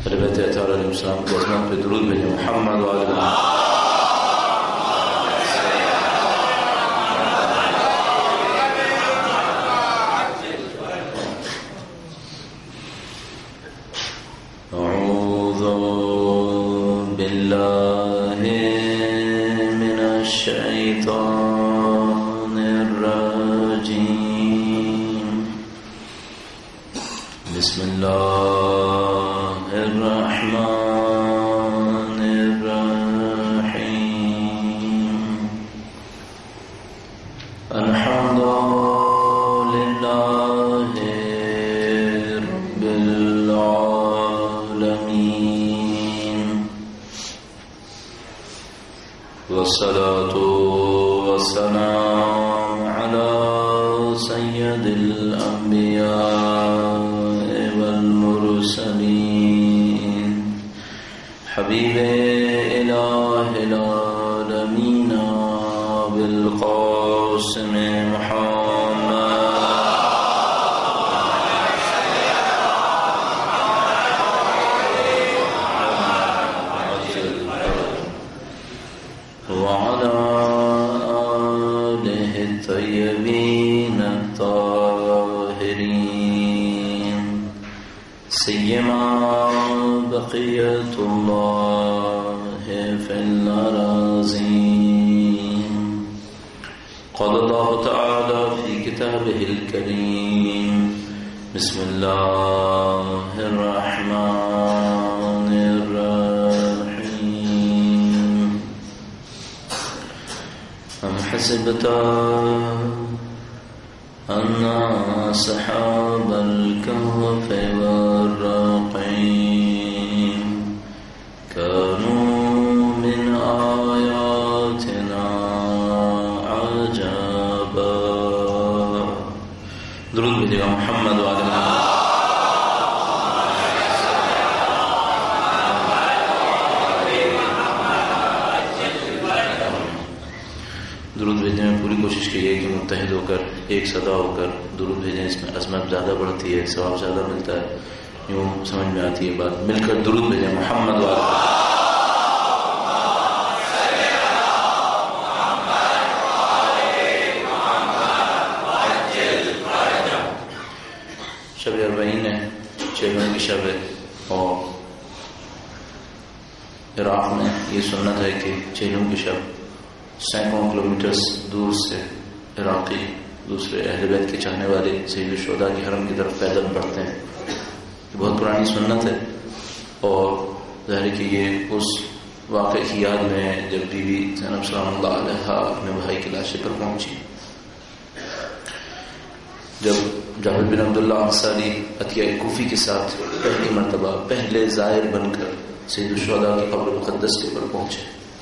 اہل بیت اطہار علیہ السلام کی عظمت پہ درود بھیجیں. محمد وعلی محمد. والصلاة والسلام على سيد الأنبياء والمرسلين حبيب إله العالمين بالقاسم محمد وعلى آله الطيبين الطاهرين سيما بقية الله في الأراضين. قال الله تعالى في كتابه الكريم بسم الله الرحمن الرحيم. أم حسبت أن أصحاب الكهف والرقيم كانوا من آياتنا عجبا. درود بھیجیے محمد وعلی محمد. درود بھیجنے میں پوری کوشش کی ہے کہ متحد ہو کر ایک صدا ہو کر درود بھیجیں. اس میں عظمت زیادہ بڑھتی ہے، ثواب زیادہ ملتا ہے. یوں سمجھ میں آتی ہے بات. مل کر درود بھیجیں محمد وعلی شب اربعین ہے، 6 کی شب ہے، اور عراق میں یہ سنت ہے کہ 6 کی شب سینکڑوں کلومیٹرز دور سے عراقی دوسرے اہل بیت کے چاہنے والے سید الشہداء کی حرم کی طرف پیدل بڑھتے ہیں. یہ بہت پرانی سنت ہے، اور ظاہر کہ یہ اس واقعے کی یاد میں جب بی بی زینب سلام اللہ علیہا اپنے بھائی کی لاشے پر پہنچی. جب جابر بن عبداللہ انصاری عطیہ کوفی کے ساتھ پہلی مرتبہ پہلے زائر بن کر سید الشہداء کی قبر مقدس کے پر پہنچے،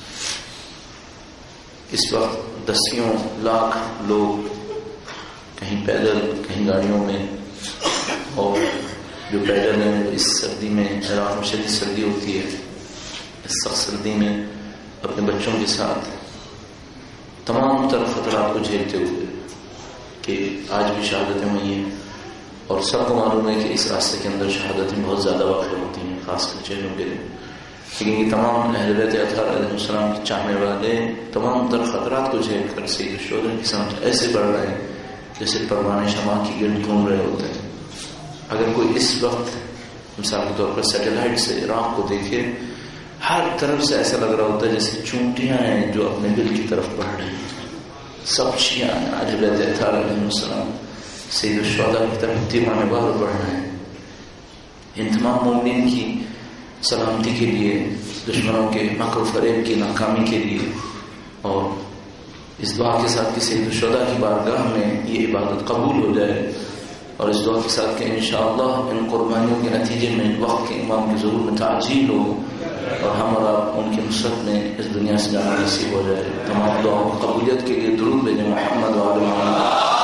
اس وقت دسیوں لاکھ لوگ کہیں پیدل کہیں گاڑیوں میں، اور جو پیدل ہیں اس سردی میں، عراق میں شدید سردی ہوتی ہے، اس سخت سردی میں اپنے بچوں کے ساتھ تمام تر خطرات کو جھیلتے ہوئے کہ آج بھی شہادتیں ہوئی ہیں. اور سب کو معلوم ہے کہ اس راستے کے اندر شہادتیں بہت زیادہ واقع ہوتی ہیں، خاص کر چہروں کے دن. لیکن یہ تمام اہل بیت اطہار علیہ السلام کے چاہنے والے تمام تر خطرات کو جھیل کر سید الشہداء کی سمت ایسے بڑھ رہے ہیں جیسے پروانہ شمع کی گرد گھوم رہے ہوتے ہیں. اگر کوئی اس وقت مثال کے طور پر سیٹلائٹ سے عراق کو دیکھے، ہر طرف سے ایسا لگ رہا ہوتا ہے جیسے چونٹیاں ہیں جو اپنے دل کی طرف بڑھ رہی ہیں. سب شیعہ اہل بیت اطہار علیہ السلام سید الشہداء کی طرف دیوانے بار بڑھ رہے ہیں. ان تمام مومنین کی سلامتی کے لیے، دشمنوں کے مکر و فریب کی ناکامی کے لیے، اور اس دعا کے ساتھ کہ سید الشہداء کی بارگاہ میں یہ عبادت قبول ہو جائے، اور اس دعا کے ساتھ کہ انشاءاللہ ان قربانیوں کے نتیجے میں وقت کے امام کی ضرور میں تعجیل ہو، اور ہم اور آپ ان کی نصرت میں اس دنیا سے جانا نصیب ہو جائے. تمام دعاؤں کی قبولیت کے لیے درود بھیجیں محمد وعلی محمد.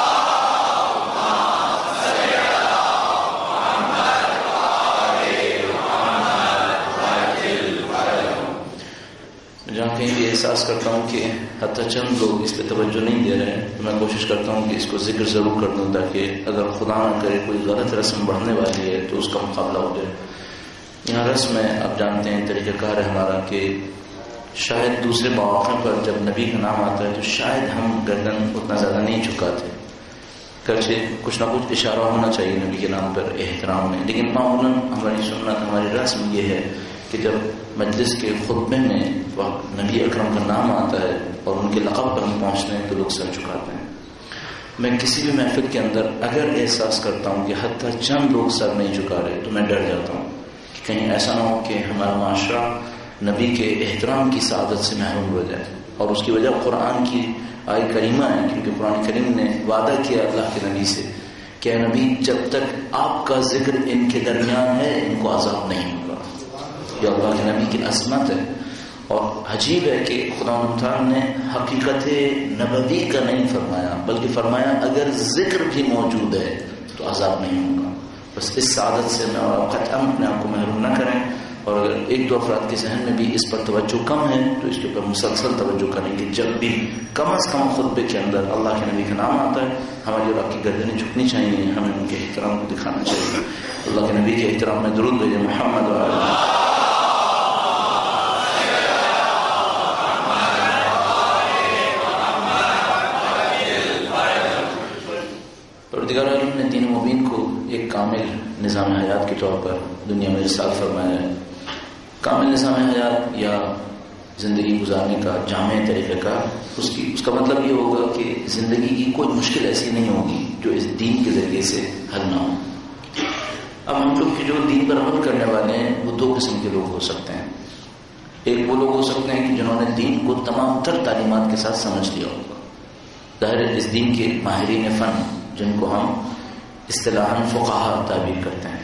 جہاں کہیں بھی احساس کرتا ہوں کہ حتی چند لوگ اس پہ توجہ نہیں دے رہے ہیں، تو میں کوشش کرتا ہوں کہ اس کو ذکر ضرور کر دوں، تاکہ اگر خدا نہ کرے کوئی غلط رسم بڑھنے والی ہے تو اس کا مقابلہ ہو جائے. یہاں رسم ہے، آپ جانتے ہیں طریقہ کار ہے ہمارا کہ شاید دوسرے مواقع پر جب نبی کا نام آتا ہے تو شاید ہم گردن اتنا زیادہ نہیں جھکاتے، گرچہ کچھ نہ کچھ اشارہ ہونا چاہیے نبی کے نام پر احترام میں، لیکن معمولاً ہماری سنت ہماری رسم یہ ہے کہ جب مجلس کے خطبے میں نبی اکرم کا نام آتا ہے اور ان کے لقب پر ہم پہنچتے ہیں تو لوگ سر جھکاتے ہیں۔ میں کسی بھی محفل کے اندر اگر احساس کرتا ہوں کہ حتیٰ چند لوگ سر نہیں جھکا رہے تو میں ڈر جاتا ہوں کہ کہیں ایسا نہ ہو کہ ہمارا معاشرہ نبی کے احترام کی سعادت سے محروم ہو جائے، اور اس کی وجہ قرآن کی آیہ کریمہ ہے، کیونکہ قرآن کریم نے وعدہ کیا اللہ کے نبی سے کہ اے نبی جب تک آپ کا ذکر ان کے درمیان ہے ان کو عذاب نہیں ہوگا۔ یہ اللہ کے نبی کی عظمت ہے، اور عجیب ہے کہ خدا تعالیٰ نے حقیقت نبوی کا نہیں فرمایا بلکہ فرمایا اگر ذکر بھی موجود ہے تو عذاب نہیں ہوگا۔ بس اس سعادت سے میں قطعاً اپنے آپ کو محروم نہ کریں، اور اگر ایک دو افراد کے ذہن میں بھی اس پر توجہ کم ہے تو اس کے اوپر مسلسل توجہ کریں کہ جب بھی کم از کم خطبے کے اندر اللہ کے نبی کا نام آتا ہے ہماری اور آپ کی گردنیں جھکنی چاہیے، ہمیں ان کے احترام کو دکھانا چاہیے۔ اللہ کے نبی کے احترام میں درود بھیجیں محمد پروردگار عالم نے دین مبین کو ایک کامل نظام حیات کے طور پر دنیا میں ارسال فرمایا ہے۔ کامل نظام حیات یا زندگی گزارنے کا جامع طریقہ کا اس کا مطلب یہ ہوگا کہ زندگی کی کوئی مشکل ایسی نہیں ہوگی جو اس دین کے ذریعے سے حل نہ ہو۔ اب ہم لوگ کے جو دین پر عمل کرنے والے ہیں وہ دو قسم کے لوگ ہو سکتے ہیں۔ ایک وہ لوگ ہو سکتے ہیں کہ جنہوں نے دین کو تمام تر تعلیمات کے ساتھ سمجھ لیا ہوگا، ظاہر ہے اس دین کے ماہرین فن جن کو ہم اصطلاحاً فقہا تعبیر کرتے ہیں۔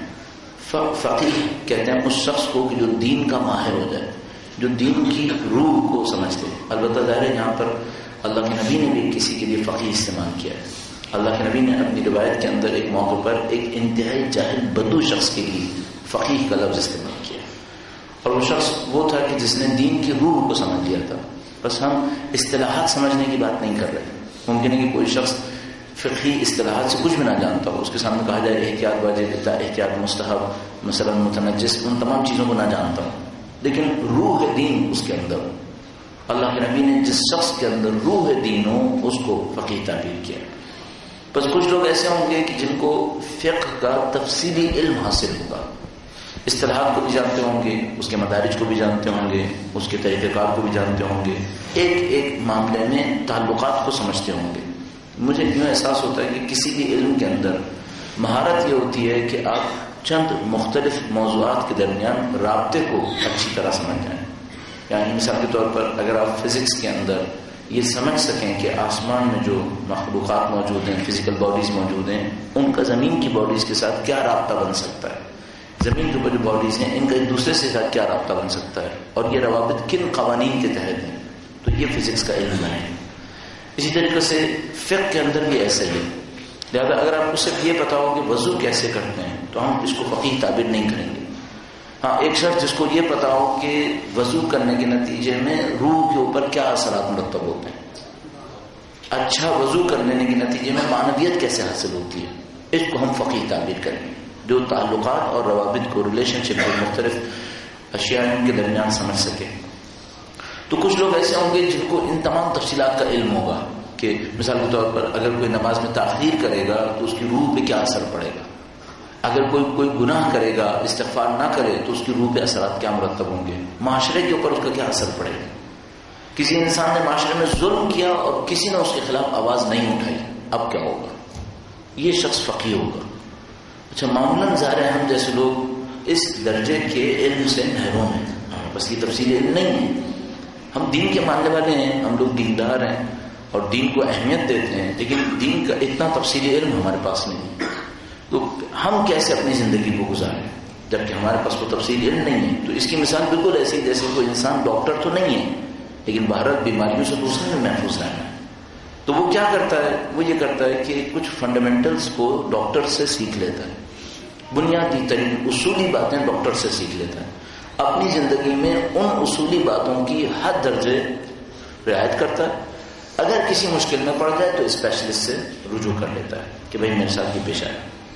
فقیہ کہتے ہیں اس شخص کو کہ جو دین کا ماہر ہو جائے، جو دین کی روح کو سمجھتے ہیں۔ البتہ ظاہر ہے یہاں پر اللہ کے نبی نے بھی کسی کے لیے فقیہ استعمال کیا ہے۔ اللہ کے نبی نے اپنی روایت کے اندر ایک موقع پر ایک انتہائی جاہل بدو شخص کے لیے فقیہ کا لفظ استعمال کیا، اور وہ شخص وہ تھا کہ جس نے دین کی روح کو سمجھ لیا تھا۔ بس ہم اصطلاحات سمجھنے کی بات نہیں کر رہے۔ ممکن ہے کہ کوئی شخص فقہی اصطلاحات سے کچھ بھی نہ جانتا ہو، اس کے سامنے کہا جائے احتیاط واجب احتیاط مستحب مثلا متنجس، ان تمام چیزوں کو نہ جانتا ہو، لیکن روح دین اس کے اندر ہو۔ اللہ کے نبی نے جس شخص کے اندر روح دین ہو اس کو فقیہ تعبیر کیا۔ بس کچھ لوگ ایسے ہوں گے کہ جن کو فقہ کا تفصیلی علم حاصل ہوگا، اصطلاحات کو بھی جانتے ہوں گے، اس کے مدارج کو بھی جانتے ہوں گے، اس کے طریقہ کار کو بھی جانتے ہوں گے، ایک ایک معاملے میں تعلقات کو سمجھتے ہوں گے۔ مجھے یوں احساس ہوتا ہے کہ کسی بھی علم کے اندر مہارت یہ ہوتی ہے کہ آپ چند مختلف موضوعات کے درمیان رابطے کو اچھی طرح سمجھ جائیں۔ یعنی مثال کے طور پر اگر آپ فزکس کے اندر یہ سمجھ سکیں کہ آسمان میں جو مخلوقات موجود ہیں، فزیکل باڈیز موجود ہیں، ان کا زمین کی باڈیز کے ساتھ کیا رابطہ بن سکتا ہے، زمین کے اوپر جو باڈیز ہیں ان کا ایک دوسرے سے ساتھ کیا رابطہ بن سکتا ہے، اور یہ روابط کن قوانین کے تحت ہیں، تو یہ فزکس کا علم ہے۔ اسی طریقے سے فقہ کے اندر بھی ایسا ہی ہے۔ لہذا اگر آپ کو صرف یہ پتا ہو کہ وضو کیسے کرتے ہیں تو ہم اس کو فقیہ تعبیر نہیں کریں گے۔ ہاں، ایک شخص جس کو یہ پتا ہو کہ وضو کرنے کے نتیجے میں روح کے اوپر کیا اثرات مرتب ہوتے ہیں، اچھا وضو کرنے کے نتیجے میں معنویت کیسے حاصل ہوتی ہے، اس کو ہم فقیہ تعبیر کریں گے، جو تعلقات اور روابط کو ریلیشن شپ کو مختلف اشیاء کے درمیان سمجھ سکے۔ تو کچھ لوگ ایسے ہوں گے جن کو ان تمام تفصیلات کا علم ہوگا کہ مثال کے طور پر اگر کوئی نماز میں تاخیر کرے گا تو اس کی روح پہ کیا اثر پڑے گا، اگر کوئی گناہ کرے گا استغفار نہ کرے تو اس کی روح پہ اثرات کیا مرتب ہوں گے، معاشرے کے اوپر اس کا کیا اثر پڑے گا۔ کسی انسان نے معاشرے میں ظلم کیا اور کسی نے اس کے خلاف آواز نہیں اٹھائی، اب کیا ہوگا، یہ شخص فقیہ ہوگا۔ اچھا، معمولاً ظاہر ہے ہم جیسے لوگ اس درجے کے علم سے محروم ہیں، بس یہ تفصیلی علم نہیں ہے۔ ہم دین کے ماننے والے ہیں، ہم لوگ دیندار ہیں اور دین کو اہمیت دیتے ہیں، لیکن دین کا اتنا تفصیلی علم ہمارے پاس نہیں ہے، تو ہم کیسے اپنی زندگی کو گزاریں جبکہ ہمارے پاس وہ تفصیلی علم نہیں ہے۔ تو اس کی مثال بالکل ایسی جیسے کوئی انسان ڈاکٹر تو نہیں ہے لیکن بھارت بیماریوں سے دوسرے میں محفوظ رہنا ہے، تو وہ کیا کرتا ہے، وہ یہ کرتا ہے کہ کچھ فنڈامنٹلز کو ڈاکٹر سے سیکھ لیتا ہے، بنیادی ترین اصولی باتیں ڈاکٹر سے سیکھ لیتا ہے، اپنی زندگی میں ان اصولی باتوں کی حد درجے رعایت کرتا ہے، اگر کسی مشکل میں پڑ جائے تو اسپیشلسٹ سے رجوع کر لیتا ہے کہ بھائی میرے ساتھ یہ پیش آیا۔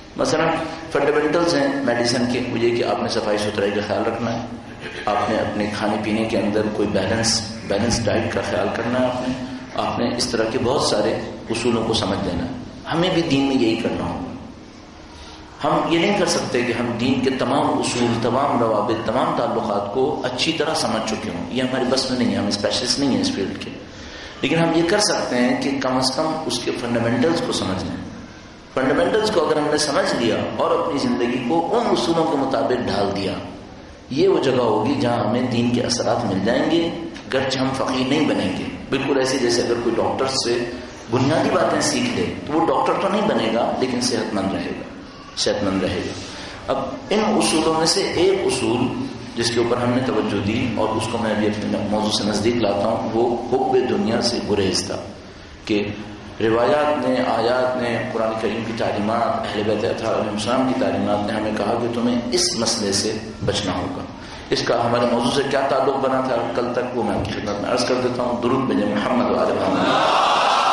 مثلا فنڈامنٹلز ہیں میڈیسن کے، وہ یہ کہ آپ نے صفائی ستھرائی کا خیال رکھنا ہے، آپ نے اپنے کھانے پینے کے اندر کوئی بیلنس ڈائٹ کا خیال کرنا ہے، آپ نے اس طرح کے بہت سارے اصولوں کو سمجھ لینا ہے. ہمیں بھی دین میں یہی کرنا ہوگا. ہم یہ نہیں کر سکتے کہ ہم دین کے تمام اصول، تمام روابط، تمام تعلقات کو اچھی طرح سمجھ چکے ہوں. یہ ہمارے بس میں نہیں ہے، ہم اسپیشلسٹ نہیں ہیں اس فیلڈ کے. لیکن ہم یہ کر سکتے ہیں کہ کم از کم اس کے فنڈامنٹلز کو سمجھ لیں. فنڈامنٹلز کو اگر ہم نے سمجھ لیا اور اپنی زندگی کو ان اصولوں کے مطابق ڈھال دیا، یہ وہ جگہ ہوگی جہاں ہمیں دین کے اثرات مل جائیں گے، گرچہ ہم فقیر نہیں بنیں گے. بالکل ایسے جیسے اگر کوئی ڈاکٹر سے بنیادی باتیں سیکھ لے تو وہ ڈاکٹر تو نہیں بنے گا، لیکن صحت مند رہے گا. اب ان اصولوں میں سے ایک اصول جس کے اوپر ہم نے توجہ دی اور اس کو میں ابھی اپنے موضوع سے نزدیک لاتا ہوں، وہ حب دنیا سے گریز تھا. کہ روایات نے، آیات نے، قرآن کریم کی تعلیمات، اہل بیت اطہار علیہ السلام کی تعلیمات نے ہمیں کہا کہ تمہیں اس مسئلے سے بچنا ہوگا. اس کا ہمارے موضوع سے کیا تعلق بنا تھا کل تک، وہ میں آپ کی خدمت میں عرض کر دیتا ہوں. درود بھیجیں محمد وعلی محمد.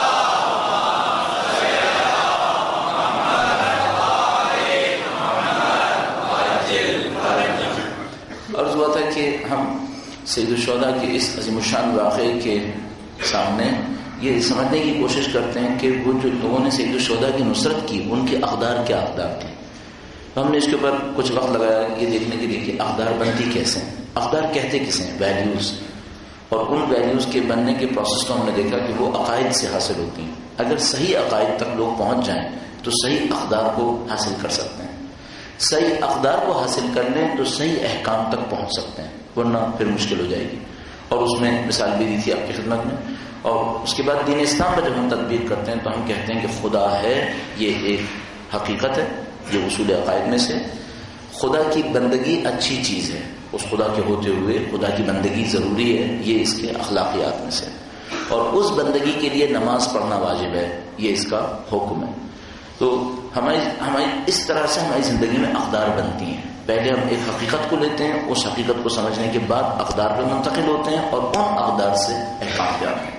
عرض ہوا تھا کہ ہم سید الشہداء کے اس عظیم الشان واقعے کے سامنے یہ سمجھنے کی کوشش کرتے ہیں کہ وہ جو لوگوں نے سید الشہداء کی نصرت کی، ان کے اقدار کیا اقدار تھے. تو ہم نے اس کے اوپر کچھ وقت لگایا یہ دیکھنے کے لیے کہ اقدار بنتی کیسے ہیں، اقدار کہتے کسے ہیں، ویلیوز. اور ان ویلیوز کے بننے کے پروسیس کو ہم نے دیکھا کہ وہ عقائد سے حاصل ہوتی ہیں. اگر صحیح عقائد تک لوگ پہنچ جائیں تو صحیح اقدار کو حاصل کر سکتے ہیں. صحیح اقدار کو حاصل کر لیں تو صحیح احکام تک پہنچ سکتے ہیں، ورنہ پھر مشکل ہو جائے گی. اور اس میں مثال بھی دی تھی آپ کی خدمت میں. اور اس کے بعد دین اسلام پر جب ہم تطبیق کرتے ہیں تو ہم کہتے ہیں کہ خدا ہے، یہ ایک حقیقت ہے، یہ اصول عقائد میں سے. خدا کی بندگی اچھی چیز ہے، اس خدا کے ہوتے ہوئے خدا کی بندگی ضروری ہے، یہ اس کے اخلاقیات میں سے. اور اس بندگی کے لیے نماز پڑھنا واجب ہے، یہ اس کا حکم ہے. تو ہماری اس طرح سے ہماری زندگی میں اقدار بنتی ہیں. پہلے ہم ایک حقیقت کو لیتے ہیں، اس حقیقت کو سمجھنے کے بعد اقدار پہ منتقل ہوتے ہیں اور ان اقدار سے احکام پہ آتے ہیں.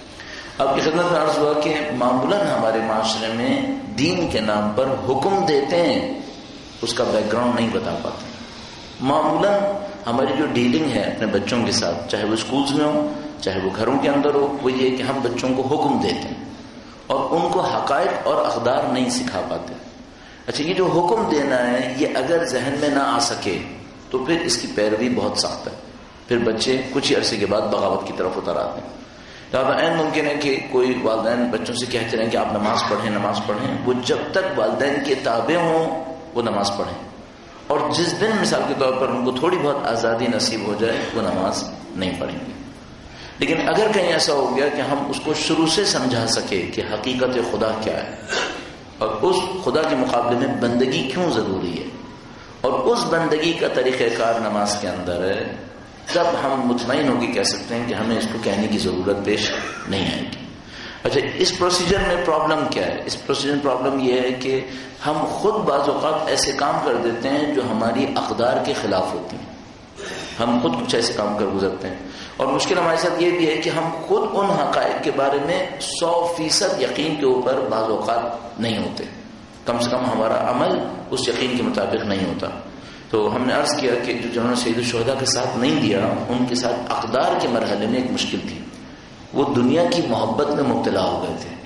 آپ کی خدمت میں عرض ہوا کہ معمولاً ہمارے معاشرے میں دین کے نام پر حکم دیتے ہیں، اس کا بیک گراؤنڈ نہیں بتا پاتے. معمولاً ہماری جو ڈیلنگ ہے اپنے بچوں کے ساتھ، چاہے وہ اسکولز میں ہو چاہے وہ گھروں کے اندر ہو، وہ یہ کہ ہم بچوں کو حکم دیتے ہیں اور ان کو حقائق اور اقدار نہیں سکھا پاتے. اچھا، یہ جو حکم دینا ہے یہ اگر ذہن میں نہ آ سکے تو پھر اس کی پیروی بہت سخت ہے. پھر بچے کچھ ہی عرصے کے بعد بغاوت کی طرف اتر آتے ہیں. لہٰذا عین ممکن ہے کہ کوئی والدین بچوں سے کہتے رہیں کہ آپ نماز پڑھیں، وہ جب تک والدین کے تابع ہوں وہ نماز پڑھیں. اور جس دن مثال کے طور پر ان کو تھوڑی بہت آزادی نصیب ہو جائے وہ نماز نہیں پڑھیں گے. لیکن اگر کہیں ایسا ہو گیا کہ ہم اس کو شروع سے سمجھا سکے کہ حقیقت خدا کیا ہے اور اس خدا کے مقابلے میں بندگی کیوں ضروری ہے اور اس بندگی کا طریقہ کار نماز کے اندر ہے، تب ہم مطمئن ہو کے کہہ سکتے ہیں کہ ہمیں اس کو کہنے کی ضرورت پیش نہیں آئے گی. اچھا، اس پروسیجر میں پرابلم کیا ہے؟ اس پروسیجر میں پرابلم یہ ہے کہ ہم خود بعض اوقات ایسے کام کر دیتے ہیں جو ہماری اقدار کے خلاف ہوتی ہیں. ہم خود کچھ ایسے کام کر گزرتے ہیں. اور مشکل ہمارے ساتھ یہ بھی ہے کہ ہم خود ان حقائق کے بارے میں 100% یقین کے اوپر بعض اوقات نہیں ہوتے. کم سے کم ہمارا عمل اس یقین کے مطابق نہیں ہوتا. تو ہم نے عرض کیا کہ جنہوں نے سید الشہداء کے ساتھ نہیں دیا، ان کے ساتھ اقدار کے مرحلے میں ایک مشکل تھی. وہ دنیا کی محبت میں مبتلا ہو گئے تھے.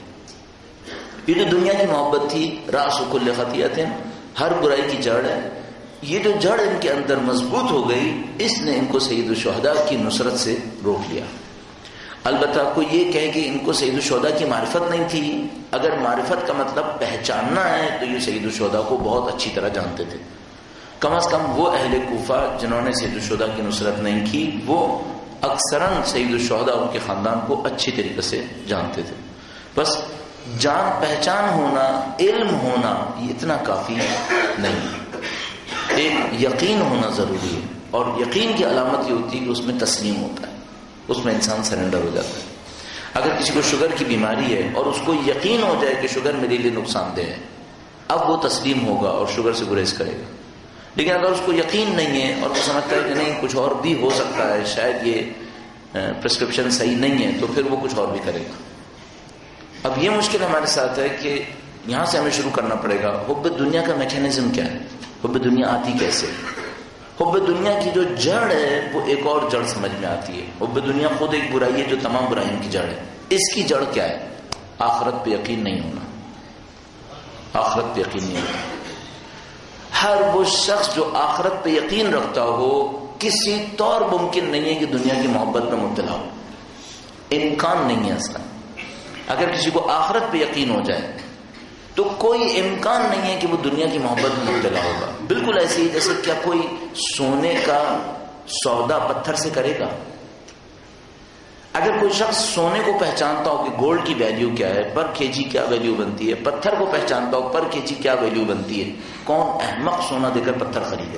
یہ جو دنیا کی محبت تھی، راس کل خطیئۃ، ہر برائی کی جڑ ہے. یہ جو جڑ ان کے اندر مضبوط ہو گئی، اس نے ان کو سید الشہداء کی نصرت سے روک لیا. البتہ کوئی یہ کہے کہ ان کو سید الشہداء کی معرفت نہیں تھی. اگر معرفت کا مطلب پہچاننا ہے تو یہ سید الشہداء کو بہت اچھی طرح جانتے تھے. کم از کم وہ اہل کوفہ جنہوں نے سید الشہداء کی نصرت نہیں کی، وہ اکثراً سید الشہداء ان کے خاندان کو اچھی طریقے سے جانتے تھے. بس جان پہچان ہونا، علم ہونا، یہ اتنا کافی نہیں. ایک یقین ہونا ضروری ہے، اور یقین کی علامت یہ ہوتی ہے کہ اس میں تسلیم ہوتا ہے، اس میں انسان سرنڈر ہو جاتا ہے. اگر کسی کو شوگر کی بیماری ہے اور اس کو یقین ہو جائے کہ شوگر میرے لیے نقصان دہ ہے، اب وہ تسلیم ہوگا اور شوگر سے گریز کرے گا. لیکن اگر اس کو یقین نہیں ہے اور وہ سمجھتا ہے کہ نہیں کچھ اور بھی ہو سکتا ہے، شاید یہ پرسکرپشن صحیح نہیں ہے، تو پھر وہ کچھ اور بھی کرے گا. اب یہ مشکل ہمارے ساتھ ہے کہ یہاں سے ہمیں شروع کرنا پڑے گا. حب دنیا کا میکینزم کیا ہے؟ حب دنیا آتی کیسے؟ حب دنیا کی جو جڑ ہے وہ ایک اور جڑ سمجھ میں آتی ہے. حب دنیا خود ایک برائی ہے جو تمام برائیوں کی جڑ ہے. اس کی جڑ کیا ہے؟ آخرت پہ یقین نہیں ہونا. آخرت پہ یقین نہیں ہونا. ہر وہ شخص جو آخرت پہ یقین رکھتا ہو کسی طور ممکن نہیں ہے کہ دنیا کی محبت میں مبتلا ہو. امکان نہیں ہے اصلا. اگر کسی کو آخرت پہ یقین ہو جائے تو کوئی امکان نہیں ہے کہ وہ دنیا کی محبت میں مبتلا ہوگا. بالکل ایسے ہی جیسے کیا کوئی سونے کا سودا پتھر سے کرے گا؟ اگر کوئی شخص سونے کو پہچانتا ہو کہ گولڈ کی ویلیو کیا ہے، پر کے جی کیا ویلیو بنتی ہے، پتھر کو پہچانتا ہو پر کے جی کیا ویلیو بنتی ہے، کون احمق سونا دے کر پتھر خریدے؟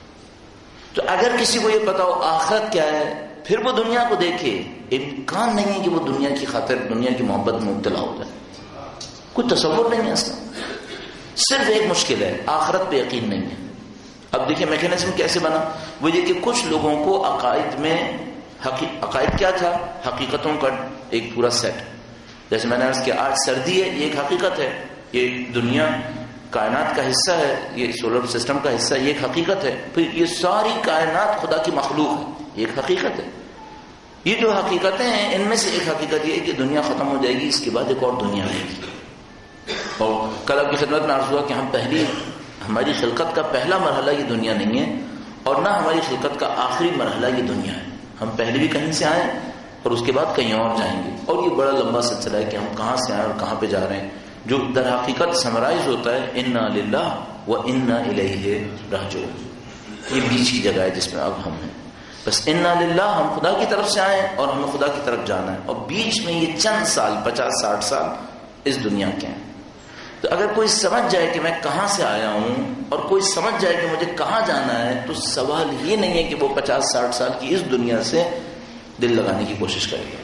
تو اگر کسی کو یہ پتا ہو آخرت کیا ہے پھر وہ دنیا کو دیکھے، امکان نہیں ہے کہ وہ دنیا کی خاطر دنیا کی محبت میں مبتلا ہو جائے. کوئی تصور نہیں ہے اصلا. صرف ایک مشکل ہے، آخرت پہ یقین نہیں ہے. اب دیکھیں میکینزم کیسے بنا. وہ یہ کہ کچھ لوگوں کو عقائد میں عقائد کیا تھا؟ حقیقتوں کا ایک پورا سیٹ. جیسے میں نے عرض کیا آج سردی ہے، یہ ایک حقیقت ہے. یہ دنیا کائنات کا حصہ ہے، یہ سولر سسٹم کا حصہ ہے، یہ ایک حقیقت ہے. پھر یہ ساری کائنات خدا کی مخلوق ہے، یہ ایک حقیقت ہے. یہ جو حقیقتیں ہیں ان میں سے ایک حقیقت یہ ہے کہ دنیا ختم ہو جائے گی، اس کے بعد ایک اور دنیا آئے گی. اور کل آپ کی خدمت میں عرض ہوا کہ ہماری خلقت کا پہلا مرحلہ یہ دنیا نہیں ہے اور نہ ہماری خلقت کا آخری مرحلہ یہ دنیا ہے. ہم پہلے بھی کہیں سے آئے اور اس کے بعد کہیں اور جائیں گے. اور یہ بڑا لمبا سلسلہ ہے کہ ہم کہاں سے آئے اور کہاں پہ جا رہے ہیں، جو در حقیقت سمرائز ہوتا ہے انا للہ و انا الیہ راجعون. یہ بیچ کی جگہ ہے جس میں اب ہم ہیں. بس انا للہ ہم خدا کی طرف سے آئے اور ہمیں خدا کی طرف جانا ہے. اور بیچ میں یہ چند سال 50-60 سال اس دنیا کے ہیں. تو اگر کوئی سمجھ جائے کہ میں کہاں سے آیا ہوں اور کوئی سمجھ جائے کہ مجھے کہاں جانا ہے تو سوال یہ نہیں ہے کہ وہ 50-60 سال کی اس دنیا سے دل لگانے کی کوشش کرے گا.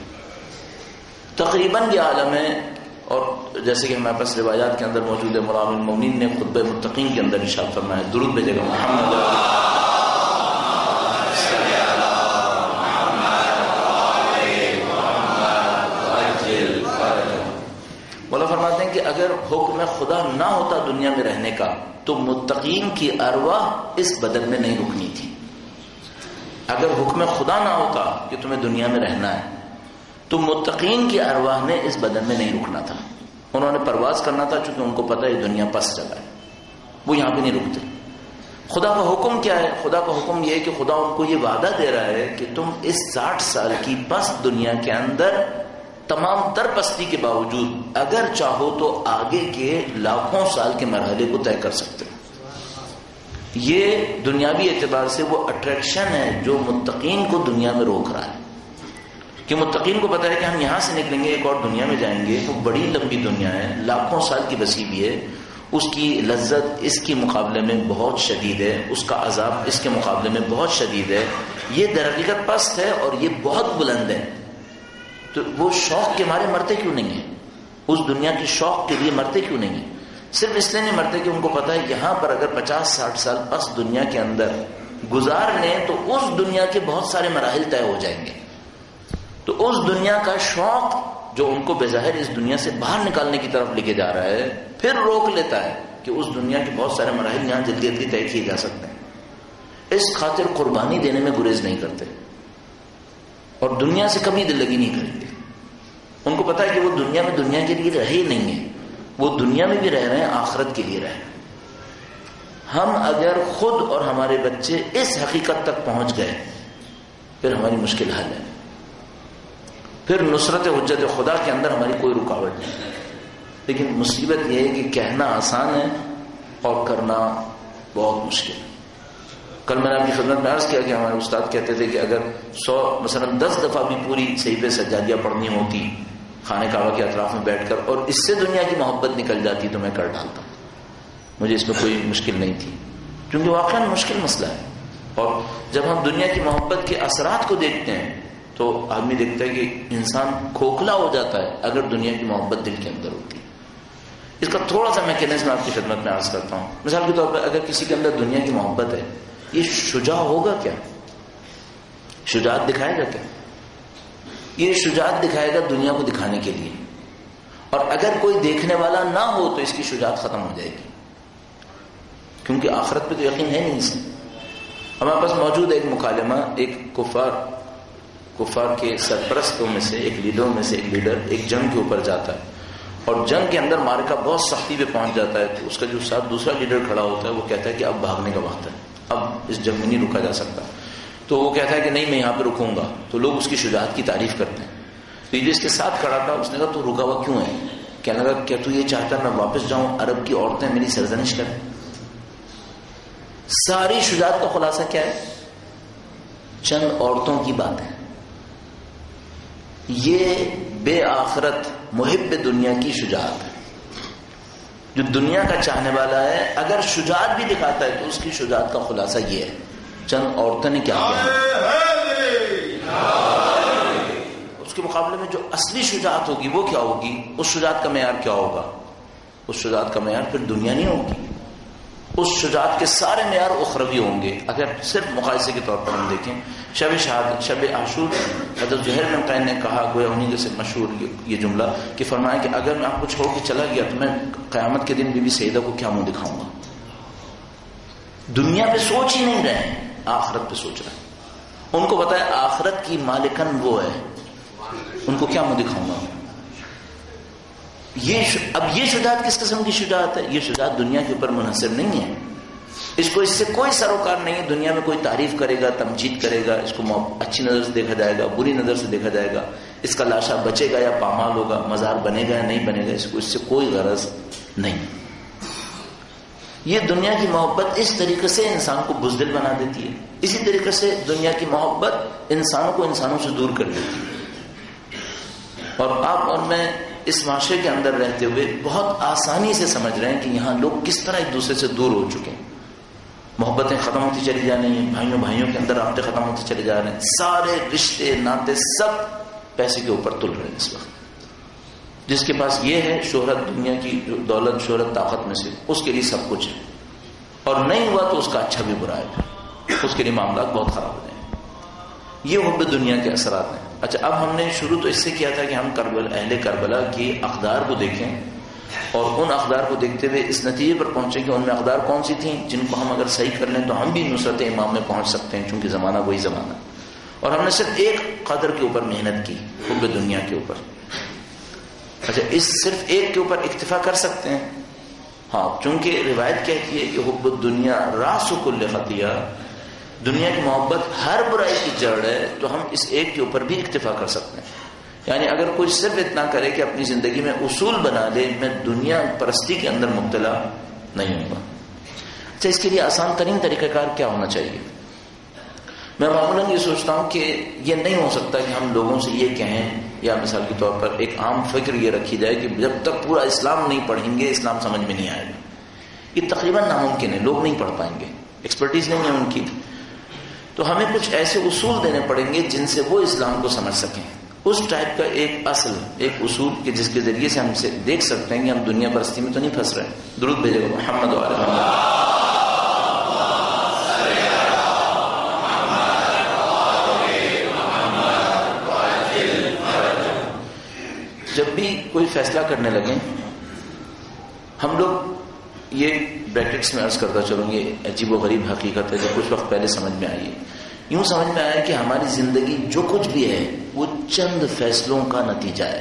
تقریباً یہ عالم ہے. اور جیسے کہ ہمارے پاس روایات کے اندر موجود ہے، امام المومنین نے خطبہ متقین کے اندر ارشاد فرمایا، درود بھیجے گا محمد مولا فرماتے ہیں کہ اگر حکم خدا نہ ہوتا دنیا میں رہنے کا تو متقین کی ارواح اس بدن میں نہیں رکنی تھی. اگر حکم خدا نہ ہوتا کہ تمہیں دنیا میں رہنا ہے تو متقین کی ارواح نے اس بدن میں نہیں رکنا تھا. انہوں نے پرواز کرنا تھا چونکہ ان کو پتہ ہے دنیا پس جگہ ہے، وہ یہاں پہ نہیں رکتے. خدا کا حکم کیا ہے؟ خدا کا حکم یہ ہے کہ خدا ان کو یہ وعدہ دے رہا ہے کہ تم اس 60 سال کی پست دنیا کے اندر تمام تر پستی کے باوجود اگر چاہو تو آگے کے لاکھوں سال کے مرحلے کو طے کر سکتے ہو. یہ دنیاوی اعتبار سے وہ اٹریکشن ہے جو متقین کو دنیا میں روک رہا ہے. کہ متقین کو پتا ہے کہ ہم یہاں سے نکلیں گے ایک اور دنیا میں جائیں گے، وہ بڑی لمبی دنیا ہے، لاکھوں سال کی بسی بھی ہے، اس کی لذت اس کے مقابلے میں بہت شدید ہے، اس کا عذاب اس کے مقابلے میں بہت شدید ہے. یہ در حقیقت پست ہے اور یہ بہت بلند ہے. تو وہ شوق کے مارے مرتے کیوں نہیں ہیں؟ اس دنیا کی شوق کے لیے مرتے کیوں نہیں ہیں؟ صرف اس لیے نہیں مرتے کہ ان کو پتا ہے یہاں پر اگر 50-60 سال پس دنیا کے اندر گزار لیں تو اس دنیا کے بہت سارے مراحل طے ہو جائیں گے. تو اس دنیا کا شوق جو ان کو بظاہر اس دنیا سے باہر نکالنے کی طرف لے کے جا رہا ہے پھر روک لیتا ہے کہ اس دنیا کے بہت سارے مراحل یہاں جلدی جلدی طے کیے جا سکتے ہیں. اس خاطر قربانی دینے میں گریز نہیں کرتے اور دنیا سے کبھی دل لگی نہیں کریں گے. ان کو پتا ہے کہ وہ دنیا میں دنیا کے لیے رہے ہی نہیں ہیں، وہ دنیا میں بھی رہ رہے ہیں، آخرت کے لیے رہ رہے ہیں. ہم اگر خود اور ہمارے بچے اس حقیقت تک پہنچ گئے پھر ہماری مشکل حل ہے. پھر نصرت حجت خدا کے اندر ہماری کوئی رکاوٹ نہیں. لیکن مصیبت یہ ہے کہ کہنا آسان ہے اور کرنا بہت مشکل ہے. کل میں نے آپ کی خدمت میں عرض کیا کہ ہمارے استاد کہتے تھے کہ اگر 10 دفعہ بھی پوری صحیفے سجادیہ پڑھنی ہوتی خانہ کعبہ کے اطراف میں بیٹھ کر اور اس سے دنیا کی محبت نکل جاتی تو میں کر ڈالتا. مجھے اس میں کوئی مشکل نہیں تھی کیونکہ واقعا مشکل مسئلہ ہے. اور جب ہم دنیا کی محبت کے اثرات کو دیکھتے ہیں تو آدمی دیکھتا ہے کہ انسان کھوکھلا ہو جاتا ہے اگر دنیا کی محبت دل کے اندر ہوتی ہے. اس کا تھوڑا سا میکینزم آپ کی خدمت میں عرض کرتا ہوں. مثال کے طور پر اگر کسی کے اندر دنیا کی محبت ہے یہ شجاع ہوگا کیا؟ شجاعت دکھائے گا کیا؟ یہ شجاعت دکھائے گا دنیا کو دکھانے کے لیے. اور اگر کوئی دیکھنے والا نہ ہو تو اس کی شجاعت ختم ہو جائے گی، کیونکہ آخرت پہ تو یقین ہے نہیں اسے۔ ہمارے پاس موجود ہے ایک مکالمہ، ایک کفار کے سرپرستوں میں سے ایک لیڈروں میں سے ایک لیڈر ایک جنگ کے اوپر جاتا ہے، اور جنگ کے اندر مارکا بہت سختی پہ پہنچ جاتا ہے، تو اس کا جو ساتھ دوسرا لیڈر کھڑا ہوتا ہے وہ کہتا ہے کہ اب بھاگنے کا وقت ہے، اب اس جنگ میں نہیں رکا جا سکتا۔ تو وہ کہتا ہے کہ نہیں، میں یہاں پہ رکوں گا۔ تو لوگ اس کی شجاعت کی تعریف کرتے ہیں۔ تو جو اس کے ساتھ کھڑا تھا اس نے کہا تو رکا ہوا کیوں ہے؟ کہنے لگا کیا تو یہ چاہتا میں واپس جاؤں، عرب کی عورتیں میری سرزنش کریں؟ ساری شجاعت کا خلاصہ کیا ہے؟ چند عورتوں کی بات ہے۔ یہ بے آخرت محب دنیا کی شجاعت ہے۔ جو دنیا کا چاہنے والا ہے اگر شجاعت بھی دکھاتا ہے تو اس کی شجاعت کا خلاصہ یہ ہے۔ چند عورتوں نے کیا کیا، اس کے مقابلے میں جو اصلی شجاعت ہوگی وہ کیا ہوگی؟ اس شجاعت کا معیار کیا ہوگا؟ اس شجاعت کا معیار پھر دنیا نہیں ہوگی، اس شجاعت کے سارے معیار اخروی ہوں گے۔ اگر صرف مقایسے کے طور پر ہم دیکھیں، شب عاشور حضرت زہیر بن قین نے کہا، گویا انہیں جیسے مشہور یہ جملہ کہ فرمایا کہ اگر میں آپ کو چھوڑ کے چلا گیا تو میں قیامت کے دن بی بی سیدہ کو کیا منہ دکھاؤں گا؟ دنیا پہ سوچ ہی نہیں رہے ہیں، آخرت پہ سوچ رہے ہیں۔ ان کو بتایا آخرت کی مالکن وہ ہے، ان کو کیا منہ دکھاؤں گا؟ اب یہ شجاعت کس قسم کی شجاعت ہے؟ یہ شجاعت دنیا کے اوپر منحصر نہیں ہے، اس کو اس سے کوئی سروکار نہیں ہے۔ دنیا میں کوئی تعریف کرے گا، تمجید کرے گا، اس کو اچھی نظر سے دیکھا جائے گا، بری نظر سے دیکھا جائے گا، اس کا لاشا بچے گا یا پامال ہوگا، مزار بنے گا یا نہیں بنے گا، اس کو اس سے کوئی غرض نہیں۔ یہ دنیا کی محبت اس طریقے سے انسان کو بزدل بنا دیتی ہے، اسی طریقے سے دنیا کی محبت انسانوں کو انسانوں سے دور کر دیتی ہے۔ اور آپ اور میں اس معاشرے کے اندر رہتے ہوئے بہت آسانی سے سمجھ رہے ہیں کہ یہاں لوگ کس طرح ایک دوسرے سے دور ہو چکے ہیں، محبتیں ختم ہوتی چلی جا رہی ہیں، بھائیوں کے اندر رابطے ختم ہوتے چلے جا رہے ہیں، سارے رشتے ناطے سب پیسے کے اوپر تل رہے ہیں اس وقت۔ جس کے پاس یہ ہے شہرت، دنیا کی دولت، شہرت، طاقت میں سے اس کے لیے سب کچھ ہے، اور نہیں ہوا تو اس کا اچھا بھی برا ہے، اس کے لیے معاملات بہت خراب ہو جائیں۔ یہ حب دنیا کے اثرات ہیں۔ اچھا، اب ہم نے شروع تو اس سے کیا تھا کہ ہم اہل کربلا کی اقدار کو دیکھیں، اور ان اقدار کو دیکھتے ہوئے اس نتیجے پر پہنچے کہ ان میں اقدار کون سی تھیں جن کو ہم اگر صحیح کر لیں تو ہم بھی نصرت امام میں پہنچ سکتے ہیں، چونکہ زمانہ وہی زمانہ۔ اور ہم نے صرف ایک قدر کے اوپر محنت کی، حب دنیا کے اوپر۔ اچھا، اس صرف ایک کے اوپر اکتفا کر سکتے ہیں؟ ہاں، چونکہ روایت کہتی ہے کہ حب الدنیا راس کل خطیہ، دنیا کی محبت ہر برائی کی جڑ ہے، تو ہم اس ایک کے اوپر بھی اکتفا کر سکتے ہیں۔ یعنی اگر کوئی صرف اتنا کرے کہ اپنی زندگی میں اصول بنا لے، میں دنیا پرستی کے اندر مبتلا نہیں ہوں گا۔ اچھا، اس کے لیے آسان ترین طریقہ کار کیا ہونا چاہیے؟ میں معمولاً یہ سوچتا ہوں کہ یہ نہیں ہو سکتا کہ ہم لوگوں سے یہ کہیں، یا مثال کے طور پر ایک عام فکر یہ رکھی جائے کہ جب تک پورا اسلام نہیں پڑھیں گے اسلام سمجھ میں نہیں آئے گا۔ یہ تقریباً ناممکن ہے، لوگ نہیں پڑھ پائیں گے، ایکسپرٹیز نہیں ہے ان کی۔ تو ہمیں کچھ ایسے اصول دینے پڑیں گے جن سے وہ اسلام کو سمجھ سکیں، اس ٹائپ کا ایک اصل، ایک اصول کہ جس کے ذریعے سے ہم سے دیکھ سکتے ہیں کہ ہم دنیا پرستی میں تو نہیں پھنس رہے۔ درود بھیجے گا محمد و علیہ محمد۔ جب بھی کوئی فیصلہ کرنے لگیں، ہم لوگ یہ بریکٹس میں عرض کرتا چلوں، یہ عجیب و غریب حقیقت ہے جو کچھ وقت پہلے سمجھ میں آئی ہے۔ یوں سمجھ میں آیا کہ ہماری زندگی جو کچھ بھی ہے وہ چند فیصلوں کا نتیجہ ہے،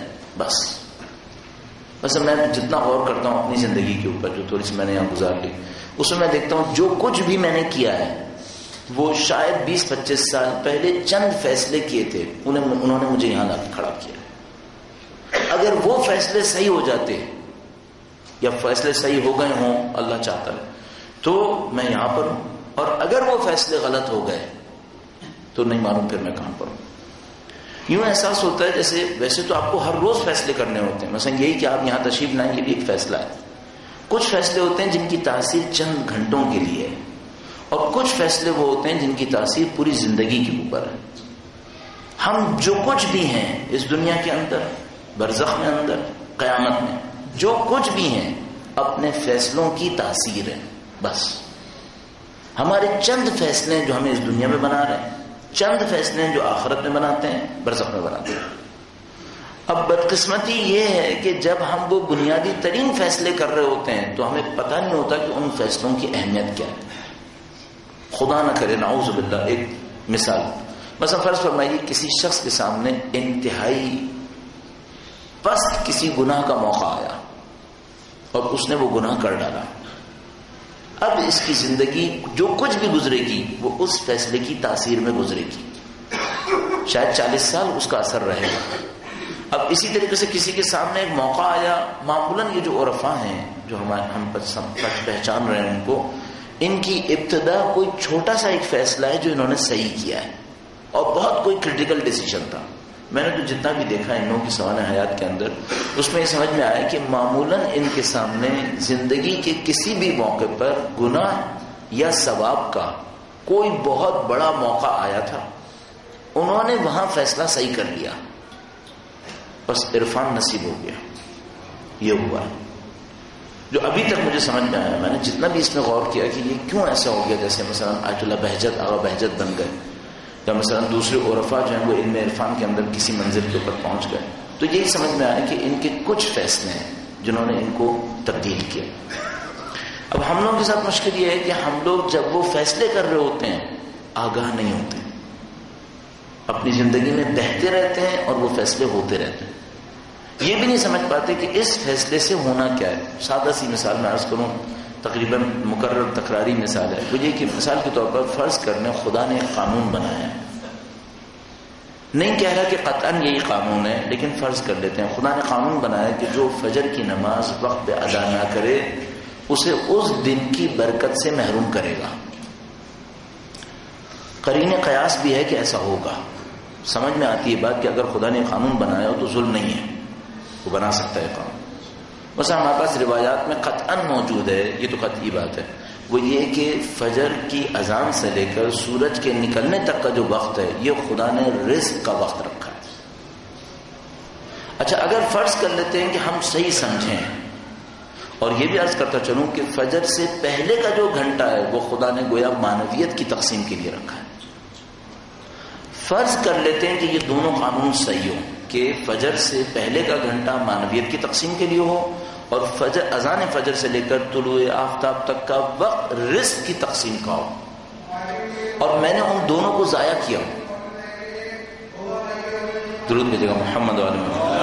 بس میں جتنا غور کرتا ہوں اپنی زندگی کے اوپر جو تھوڑی سی میں نے یہاں گزار لی، اس میں دیکھتا ہوں جو کچھ بھی میں نے کیا ہے وہ شاید 20-25 سال پہلے چند فیصلے کیے تھے، انہوں نے مجھے یہاں لا کے کھڑا کیا۔ اگر وہ فیصلے صحیح ہو جاتے یا فیصلے صحیح ہو گئے ہوں، اللہ چاہتا ہے، تو میں یہاں پر ہوں، اور اگر وہ فیصلے غلط ہو گئے تو نہیں معلوم پھر میں کہاں پر ہوں۔ یوں احساس ہوتا ہے جیسے ویسے تو آپ کو ہر روز فیصلے کرنے ہوتے ہیں، مثلا یہی کہ آپ یہاں تشریف لائیں، یہ بھی ایک فیصلہ ہے۔ کچھ فیصلے ہوتے ہیں جن کی تاثیر چند گھنٹوں کے لیے ہے، اور کچھ فیصلے وہ ہوتے ہیں جن کی تاثیر پوری زندگی کے اوپر ہے۔ ہم جو کچھ بھی ہیں اس دنیا کے اندر، برزخ میں اندر، قیامت میں، جو کچھ بھی ہیں اپنے فیصلوں کی تاثیر ہے۔ بس ہمارے چند فیصلے جو ہمیں اس دنیا میں بنا رہے ہیں، چند فیصلے جو آخرت میں بناتے ہیں، برزخ میں بناتے ہیں۔ اب بدقسمتی یہ ہے کہ جب ہم وہ بنیادی ترین فیصلے کر رہے ہوتے ہیں تو ہمیں پتہ نہیں ہوتا کہ ان فیصلوں کی اہمیت کیا ہے. خدا نہ کرے، نعوذ باللہ. ایک مثال، مثلا فرض فرمائیے کسی شخص کے سامنے انتہائی پست کسی گناہ کا موقع آیا اور اس نے وہ گناہ کر ڈالا. اب اس کی زندگی جو کچھ بھی گزرے گی وہ اس فیصلے کی تاثیر میں گزرے گی، شاید 40 سال اس کا اثر رہے گا. اب اسی طریقے سے کسی کے سامنے ایک موقع آیا، معمولاً یہ جو عرفاء ہیں جو ہم پہچان رہے ہیں ان کو، ان کی ابتدا کوئی چھوٹا سا ایک فیصلہ ہے جو انہوں نے صحیح کیا ہے اور بہت کوئی کریٹیکل ڈیسیژن تھا. میں نے تو جتنا بھی دیکھا ان لوگوں کی سوانح حیات کے اندر، اس میں یہ سمجھ میں آیا کہ معمولاً ان کے سامنے زندگی کے کسی بھی موقع پر گناہ یا ثواب کا کوئی بہت بڑا موقع آیا تھا، انہوں نے وہاں فیصلہ صحیح کر لیا، بس عرفان نصیب ہو گیا. یہ ہوا جو ابھی تک مجھے سمجھ میں آیا. میں نے جتنا بھی اس میں غور کیا کہ یہ کیوں ایسا ہو گیا، جیسے مثلا آیت اللہ بہجت آغا بہجت بن گئے، یا مثلا دوسرے عرفاء جو ہیں وہ علم عرفان کے اندر کسی منزل کے اوپر پہنچ گئے، تو یہی سمجھ میں آیا کہ ان کے کچھ فیصلے ہیں جنہوں نے ان کو تبدیل کیا. اب ہم لوگوں کے ساتھ مشکل یہ ہے کہ ہم لوگ جب وہ فیصلے کر رہے ہوتے ہیں آگاہ نہیں ہوتے، اپنی زندگی میں بہتے رہتے ہیں اور وہ فیصلے ہوتے رہتے ہیں. یہ بھی نہیں سمجھ پاتے کہ اس فیصلے سے ہونا کیا ہے. سادہ سی مثال میں عرض کروں، تقریباً مکرر تکراری مثال ہے. وہ یہ کہ مثال کے طور پر فرض کرنے خدا نے ایک قانون بنایا ہے، نہیں کہہ رہا کہ قطعاً یہی قانون ہے، لیکن فرض کر لیتے ہیں خدا نے قانون بنایا کہ جو فجر کی نماز وقت پہ ادا نہ کرے اسے اس دن کی برکت سے محروم کرے گا. قرین قیاس بھی ہے کہ ایسا ہوگا. سمجھ میں آتی ہے بات کہ اگر خدا نے قانون بنایا ہو تو ظلم نہیں ہے، وہ بنا سکتا ہے قانون. مثلا ہمارے پاس روایات میں قطعاً موجود ہے، یہ تو قطعی بات ہے، وہ یہ کہ فجر کی اذان سے لے کر سورج کے نکلنے تک کا جو وقت ہے یہ خدا نے رزق کا وقت رکھا ہے. اچھا اگر فرض کر لیتے ہیں کہ ہم صحیح سمجھیں، اور یہ بھی عرض کرتا چلوں کہ فجر سے پہلے کا جو گھنٹہ ہے وہ خدا نے گویا معنویت کی تقسیم کے لیے رکھا ہے. فرض کر لیتے ہیں کہ یہ دونوں قانون صحیح ہو کہ فجر سے پہلے کا گھنٹہ معنویت کی تقسیم کے لیے ہو اور فجر اذان فجر سے لے کر طلوع آفتاب تک کا وقت رزق کی تقسیم کا ہو، اور میں نے ان دونوں کو ضائع کیا. درود بھیجے گا محمد علیہ محمد.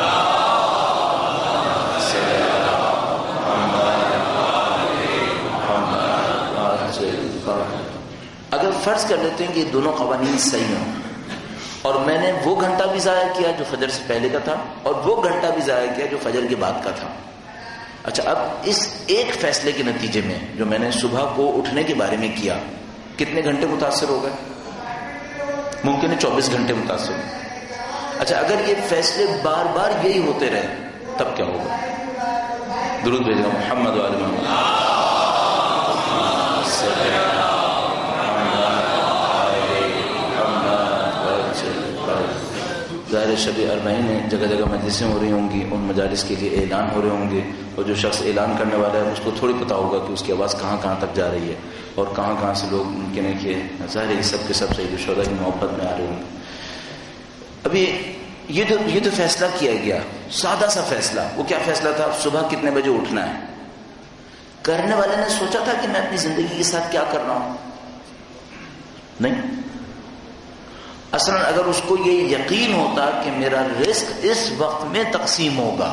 اگر فرض کر لیتے ہیں کہ یہ دونوں قوانین صحیح ہوں اور میں نے وہ گھنٹہ بھی ضائع کیا جو فجر سے پہلے کا تھا اور وہ گھنٹہ بھی ضائع کیا جو فجر کے بعد کا تھا. اچھا اب اس ایک فیصلے کے نتیجے میں جو میں نے صبح کو اٹھنے کے بارے میں کیا، کتنے گھنٹے متاثر ہو گئے؟ ممکن ہے 24 گھنٹے متاثر ہو. اچھا اگر یہ فیصلے بار بار یہی ہوتے رہے تب کیا ہوگا؟ درود بھیجے گا محمد علیہ محمد. ظاہر شب اربعین میں جگہ جگہ مجلسیں ہو رہی ہوں گی، ان مجالس کے لیے اعلان ہو رہے ہوں گے، اور جو شخص اعلان کرنے والا ہے اس کو تھوڑی پتہ ہوگا کہ اس کی آواز کہاں کہاں تک جا رہی ہے اور کہاں کہاں سے لوگ ممکن ہے کہ ظاہر سب کے سب سید الشہداء کی محبت میں آ رہے ہوں گے. ابھی یہ تو فیصلہ کیا گیا، سادہ سا فیصلہ. وہ کیا فیصلہ تھا؟ صبح کتنے بجے اٹھنا ہے. کرنے والے نے سوچا تھا کہ میں اپنی زندگی کے ساتھ کیا کر رہا ہوں؟ نہیں. اصلا اگر اس کو یہ یقین ہوتا کہ میرا رزق اس وقت میں تقسیم ہوگا،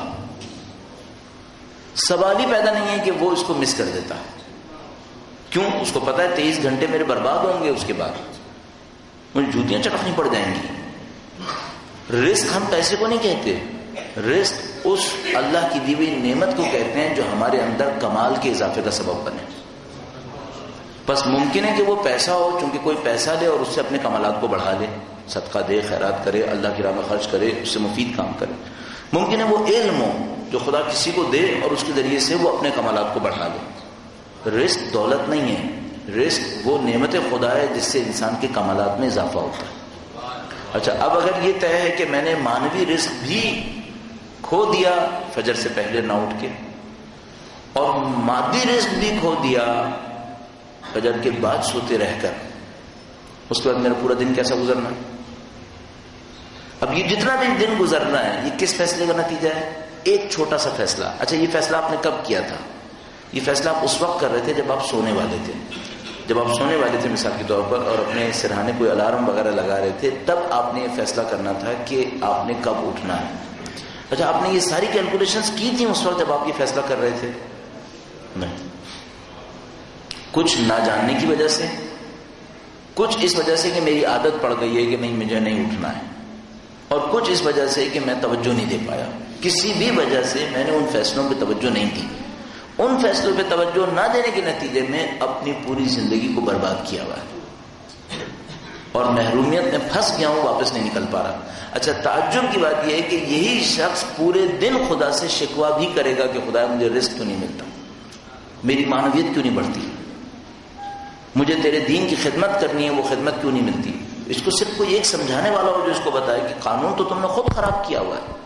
سوال ہی پیدا نہیں ہے کہ وہ اس کو مس کر دیتا. کیوں؟ اس کو پتا ہے 23 گھنٹے میرے برباد ہوں گے، اس کے بعد مجھے جوتیاں چٹکنی پڑ جائیں گی. رزق ہم پیسے کو نہیں کہتے، رزق اس اللہ کی دی ہوئی نعمت کو کہتے ہیں جو ہمارے اندر کمال کے اضافے کا سبب بنے. بس ممکن ہے کہ وہ پیسہ ہو، چونکہ کوئی پیسہ لے اور اس سے اپنے کمالات کو بڑھا لے، صدقہ دے، خیرات کرے، اللہ کی راہ میں خرچ کرے، اس سے مفید کام کرے. ممکن ہے وہ علم ہو جو خدا کسی کو دے اور اس کے ذریعے سے وہ اپنے کمالات کو بڑھا لے. رزق دولت نہیں ہے، رزق وہ نعمت خدا ہے جس سے انسان کے کمالات میں اضافہ ہوتا ہے. اچھا اب اگر یہ طے ہے کہ میں نے مانوی رزق بھی کھو دیا فجر سے پہلے نہ اٹھ کے، اور مادی رزق بھی کھو دیا فجر کے بعد سوتے رہ کر، اس کے بعد میرا پورا دن کیسا گزرنا؟ اب یہ جتنا بھی دن گزرنا ہے یہ کس فیصلے کا نتیجہ ہے؟ ایک چھوٹا سا فیصلہ. اچھا یہ فیصلہ آپ نے کب کیا تھا؟ یہ فیصلہ آپ اس وقت کر رہے تھے جب آپ سونے والے تھے. جب آپ سونے والے تھے مثال کے طور پر اور اپنے سرہانے کوئی الارم وغیرہ لگا رہے تھے, تب آپ نے یہ فیصلہ کرنا تھا کہ آپ نے کب اٹھنا ہے. اچھا آپ نے یہ ساری کیلکولیشنز کی تھی اس وقت جب آپ یہ فیصلہ کر رہے تھے؟ نہیں. کچھ نہ جاننے کی وجہ سے, کچھ اس وجہ سے کہ میری عادت پڑ گئی ہے کہ نہیں مجھے نہیں اٹھنا ہے, اور کچھ اس وجہ سے کہ میں توجہ نہیں دے پایا. کسی بھی وجہ سے میں نے ان فیصلوں پہ توجہ نہیں دی. ان فیصلوں پہ توجہ نہ دینے کے نتیجے میں اپنی پوری زندگی کو برباد کیا ہوا ہے اور محرومیت میں پھنس گیا ہوں, واپس نہیں نکل پا رہا. اچھا تعجب کی بات یہ ہے کہ یہی شخص پورے دن خدا سے شکوہ بھی کرے گا کہ خدا مجھے رزق کیوں نہیں ملتا, میری معنویت کیوں نہیں بڑھتی, مجھے تیرے دین کی خدمت کرنی ہے وہ خدمت کیوں نہیں ملتی. اس کو صرف کوئی ایک سمجھانے والا ہو جو اس کو بتائے کہ قانون تو تم نے خود خراب کیا ہوا ہے,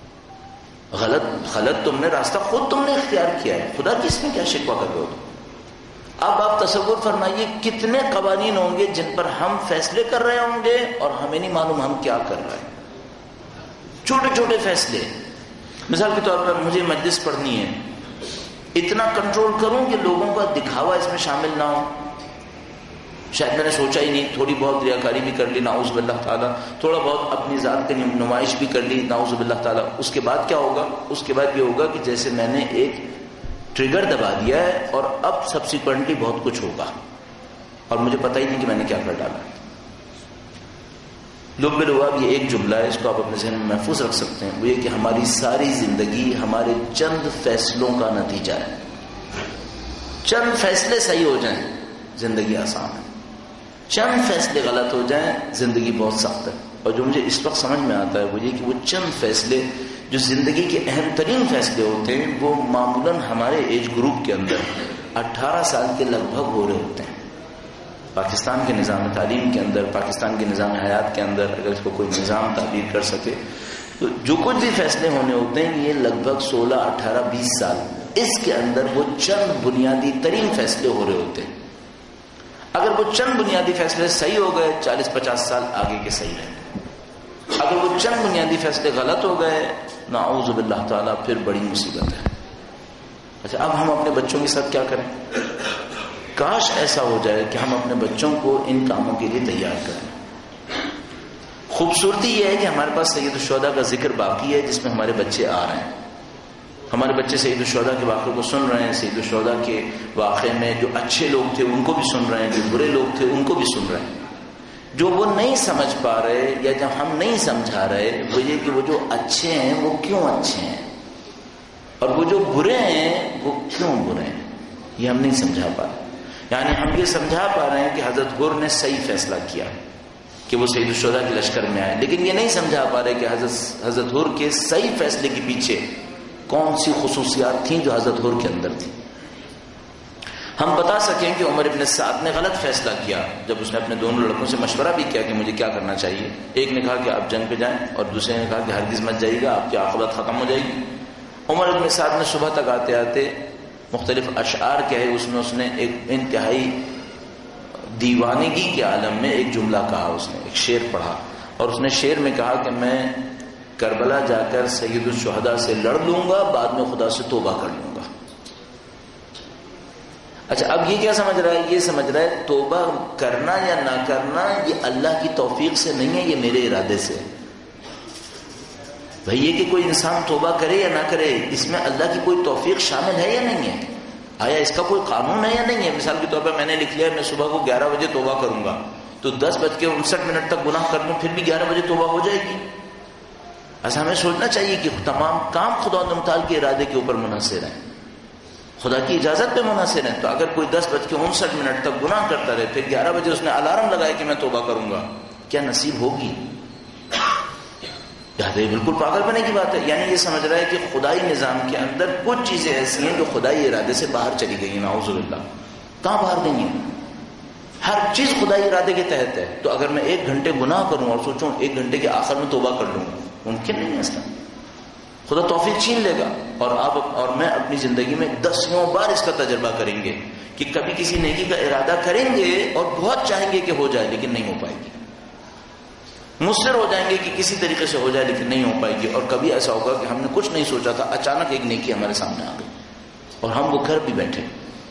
غلط تم نے راستہ خود تم نے اختیار کیا ہے, خدا کی اس میں کیا شکوہ کر رہے ہو. اب آپ تصور فرمائیے کتنے قوانین ہوں گے جن پر ہم فیصلے کر رہے ہوں گے اور ہمیں نہیں معلوم ہم کیا کر رہے ہیں. چھوٹے چھوٹے فیصلے. مثال کے طور پر مجھے مجلس پڑھنی ہے, اتنا کنٹرول کروں کہ لوگوں کا دکھاوا اس میں شامل نہ ہو. شاید میں نے سوچا ہی نہیں, تھوڑی بہت ریاکاری بھی کر لی نعوذ باللہ تعالیٰ, تھوڑا بہت اپنی ذات کی نمائش بھی کر لی نعوذ باللہ تعالیٰ. اس کے بعد کیا ہوگا؟ اس کے بعد یہ ہوگا کہ جیسے میں نے ایک ٹریگر دبا دیا ہے اور اب سبسیکوینٹلی بہت کچھ ہوگا اور مجھے پتہ ہی نہیں کہ میں نے کیا کر ڈالا. لب باللباب یہ ایک جملہ ہے, اس کو آپ اپنے ذہن میں محفوظ رکھ سکتے ہیں. وہ یہ کہ ہماری ساری زندگی ہمارے چند فیصلوں کا نتیجہ ہے. چند فیصلے صحیح ہو جائیں زندگی آسان ہے, چند فیصلے غلط ہو جائیں زندگی بہت سخت ہے. اور جو مجھے اس وقت سمجھ میں آتا ہے وہ یہ کہ وہ چند فیصلے جو زندگی کے اہم ترین فیصلے ہوتے ہیں وہ معمولاً ہمارے ایج گروپ کے اندر 18 سال کے لگ بھگ ہو رہے ہوتے ہیں. پاکستان کے نظام تعلیم کے اندر, پاکستان کے نظام حیات کے اندر اگر اس کو کوئی نظام تعبیر کر سکے تو جو کچھ بھی فیصلے ہونے ہوتے ہیں یہ لگ بھگ 16, 18, 20 سال, اس کے اندر وہ چند بنیادی ترین فیصلے ہو رہے ہوتے ہیں. اگر وہ چند بنیادی فیصلے صحیح ہو گئے 40-50 سال آگے کے صحیح رہیں. اگر وہ چند بنیادی فیصلے غلط ہو گئے نعوذ باللہ تعالیٰ پھر بڑی مصیبت ہے. اچھا اب ہم اپنے بچوں کے ساتھ کیا کریں؟ کاش ایسا ہو جائے کہ ہم اپنے بچوں کو ان کاموں کے لیے تیار کریں. خوبصورتی یہ ہے کہ ہمارے پاس سید الشہداء کا ذکر باقی ہے جس میں ہمارے بچے آ رہے ہیں. ہمارے بچے سید الشہداء کے واقعے کو سن رہے ہیں, سید الشہداء کے واقعے میں جو اچھے لوگ تھے ان کو بھی سن رہے ہیں, جو برے لوگ تھے ان کو بھی سن رہے ہیں. جو وہ نہیں سمجھ پا رہے یا جب ہم نہیں سمجھا رہے وہ یہ کہ وہ جو اچھے ہیں وہ کیوں اچھے ہیں اور وہ جو برے ہیں وہ کیوں برے ہیں, یہ ہم نہیں سمجھا پا رہے. یعنی ہم یہ سمجھا پا رہے ہیں کہ حضرت غر نے صحیح فیصلہ کیا کہ وہ سید الشہداء کے لشکر میں آئے, لیکن یہ نہیں سمجھا پا رہے کہ حضرت غر کے صحیح فیصلے کے پیچھے کون سی خصوصیات تھیں جو حضرت غر کے اندر تھی. ہم بتا سکیں کہ عمر ابن سعد نے غلط فیصلہ کیا جب اس نے اپنے دونوں لڑکوں سے مشورہ بھی کیا کہ مجھے کیا کرنا چاہیے. ایک نے کہا کہ آپ جنگ پہ جائیں اور دوسرے نے کہا کہ ہرگز مت جائیے گا, آپ کی عاقبت ختم ہو جائے گی. عمر ابن سعد نے صبح تک آتے آتے مختلف اشعار کہے, اس نے ایک انتہائی دیوانگی کے عالم میں ایک جملہ کہا, اس نے ایک شعر پڑھا اور اس نے شعر میں کہا کہ میں کربلا جا کر سید الشہداء سے لڑ لوں گا, بعد میں خدا سے توبہ کر لوں گا. اچھا اب یہ کیا سمجھ رہا ہے؟ یہ سمجھ رہا ہے توبہ کرنا یا نہ کرنا یہ اللہ کی توفیق سے نہیں ہے, یہ میرے ارادے سے. بھئی یہ کہ کوئی انسان توبہ کرے یا نہ کرے اس میں اللہ کی کوئی توفیق شامل ہے یا نہیں ہے؟ آیا اس کا کوئی قانون ہے یا نہیں ہے؟ مثال کے طور پر میں نے لکھ لیا میں صبح کو 11 بجے توبہ کروں گا تو 10:59 تک گناہ کر لوں پھر بھی 11 بجے توبہ ہو جائے گی. ایسا ہمیں سوچنا چاہیے کہ تمام کام خدا متعال کے ارادے کے اوپر منحصر ہیں, خدا کی اجازت پہ منحصر ہیں. تو اگر کوئی 10:59 تک گناہ کرتا رہے پھر 11 بجے اس نے الارم لگایا کہ میں توبہ کروں گا, کیا نصیب ہوگی؟ یہ بالکل پاگل بنے کی بات ہے. یعنی یہ سمجھ رہا ہے کہ خدائی نظام کے اندر کچھ چیزیں ایسی ہیں جو خدائی ارادے سے باہر چلی گئی ہیں. نعوذ باللہ. کہاں باہر گئی ہیں؟ ہر چیز خدائی ارادے کے تحت ہے. تو اگر میں 1 گھنٹے گناہ کروں اور سوچوں 1 گھنٹے کے آخر میں توبہ کر لوں, ممکن نہیں ہے. اس کا خدا توفیق چھین لے گا اور آپ اور میں اپنی زندگی میں 10 بار اس کا تجربہ کریں گے کہ کبھی کسی نیکی کا ارادہ کریں گے اور بہت چاہیں گے کہ ہو جائے لیکن نہیں ہو پائے گی. مصر ہو جائیں گے کہ کسی طریقے سے ہو جائے لیکن نہیں ہو پائے گی. اور کبھی ایسا ہوگا کہ ہم نے کچھ نہیں سوچا تھا, اچانک ایک نیکی ہمارے سامنے آ گئی اور ہم وہ کر بھی بیٹھے.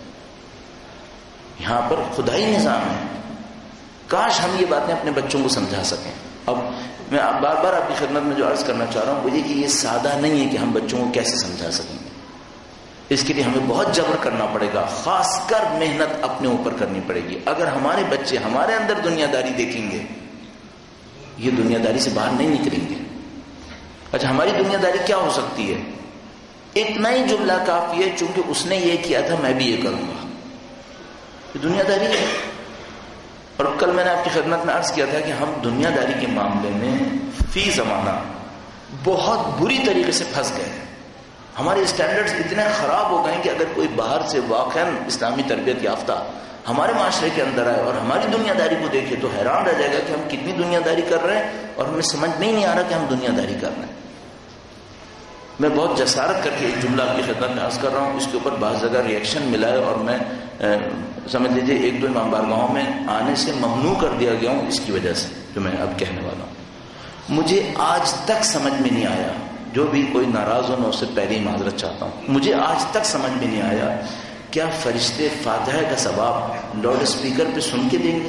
یہاں پر خدائی نظام ہے. کاش ہم یہ باتیں اپنے بچوں کو سمجھا سکیں. اب میں بار بار آپ کی خدمت میں جو عرض کرنا چاہ رہا ہوں وہ یہ کہ یہ سادہ نہیں ہے کہ ہم بچوں کو کیسے سمجھا سکیں گے. اس کے لیے ہمیں بہت جبر کرنا پڑے گا, خاص کر محنت اپنے اوپر کرنی پڑے گی. اگر ہمارے بچے ہمارے اندر دنیا داری دیکھیں گے, یہ دنیا داری سے باہر نہیں نکلیں گے. اچھا, ہماری دنیا داری کیا ہو سکتی ہے؟ اتنا ہی جملہ کافی ہے, چونکہ اس نے یہ کیا تھا میں بھی یہ کروں گا. یہ دنیا داری ہے. اور کل میں نے آپ کی خدمت میں عرض کیا تھا کہ ہم دنیا داری کے معاملے میں فی زمانہ بہت بری طریقے سے پھنس گئے ہیں. ہمارے اسٹینڈرڈز اتنے خراب ہو گئے ہیں کہ اگر کوئی باہر سے واقعا اسلامی تربیت یافتہ ہمارے معاشرے کے اندر آئے اور ہماری دنیا داری کو دیکھے تو حیران رہ جائے گا کہ ہم کتنی دنیا داری کر رہے ہیں اور ہمیں سمجھ نہیں آ رہا کہ ہم دنیا داری کر رہے ہیں. میں بہت جسارت کر کے ایک جملہ آپ کی خدمت میں عرض کر رہا ہوں. اس کے اوپر بعض جگہ ریئیکشن ملا ہے اور میں سمجھ لیجیے 1-2 امام بارگاہوں میں آنے سے ممنوع کر دیا گیا ہوں اس کی وجہ سے جو میں اب کہنے والا ہوں. مجھے آج تک سمجھ میں نہیں آیا, جو بھی کوئی ناراض ہو میں اس سے پہلے ہی معذرت چاہتا ہوں, مجھے آج تک سمجھ میں نہیں آیا کیا فرشتے فاتحہ کا ثواب لاؤڈ اسپیکر پہ سن کے دیں گے؟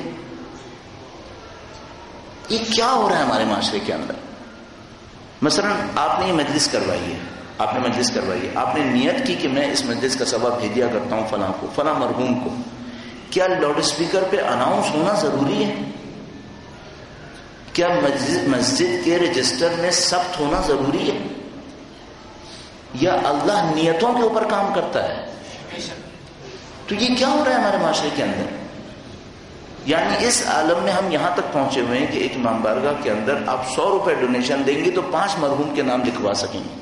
یہ کیا ہو رہا ہے ہمارے معاشرے کے اندر؟ مثلا آپ نے یہ مجلس کروائی ہے, آپ نے نیت کی کہ میں اس مجلس کا ثواب ہدیہ کرتا ہوں فلاں کو, فلاں مرحوم کو. کیا لاؤڈ اسپیکر پہ اناؤنس ہونا ضروری ہے؟ کیا مسجد کے رجسٹر میں ثبت ہونا ضروری ہے؟ یا اللہ نیتوں کے اوپر کام کرتا ہے؟ تو یہ کیا ہو رہا ہے ہمارے معاشرے کے اندر؟ یعنی اس عالم میں ہم یہاں تک پہنچے ہوئے ہیں کہ ایک امام بارگاہ کے اندر آپ 100 روپے ڈونیشن دیں گے تو 5 مرحوم کے نام لکھوا سکیں گے.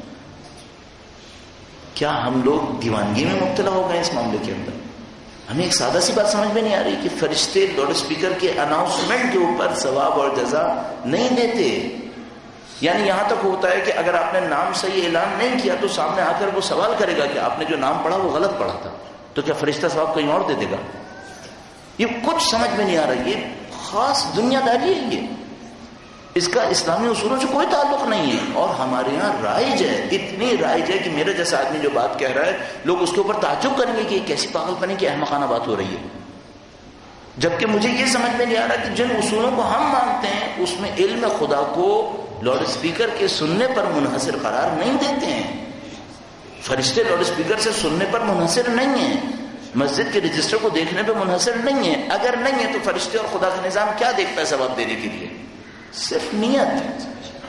کیا ہم لوگ دیوانگی میں مبتلا ہو گئے اس معاملے کے اندر؟ ہمیں ایک سادہ سی بات سمجھ میں نہیں آ رہی کہ فرشتے لاؤڈ اسپیکر کے اناؤنسمنٹ کے اوپر ثواب اور جزا نہیں دیتے. یعنی یہاں تک ہوتا ہے کہ اگر آپ نے نام صحیح اعلان نہیں کیا تو سامنے آ کر وہ سوال کرے گا کہ آپ نے جو نام پڑھا وہ غلط پڑھا تھا, تو کیا فرشتہ ثواب کہیں اور دے دے گا؟ یہ کچھ سمجھ میں نہیں آ رہا. یہ خاص دنیا داری ہے, اس کا اسلامی اصولوں سے کوئی تعلق نہیں ہے. اور ہمارے یہاں رائج ہے, اتنی رائج ہے کہ میرے جیسا آدمی جو بات کہہ رہا ہے لوگ اس کے اوپر تعجب کریں گے کہ یہ کیسی پاگل پنی کی احمقانہ بات ہو رہی ہے. جبکہ مجھے یہ سمجھ میں نہیں آ رہا کہ جن اصولوں کو ہم مانتے ہیں اس میں علم خدا کو لاؤڈ اسپیکر کے سننے پر منحصر قرار نہیں دیتے ہیں. فرشتے لاؤڈ اسپیکر سے سننے پر منحصر نہیں ہیں, مسجد کے رجسٹر کو دیکھنے پہ منحصر نہیں ہے. اگر نہیں ہے تو فرشتے اور خدا کا نظام کیا دیکھتا ہے ثواب دینے کے لیے؟ صرف نیت.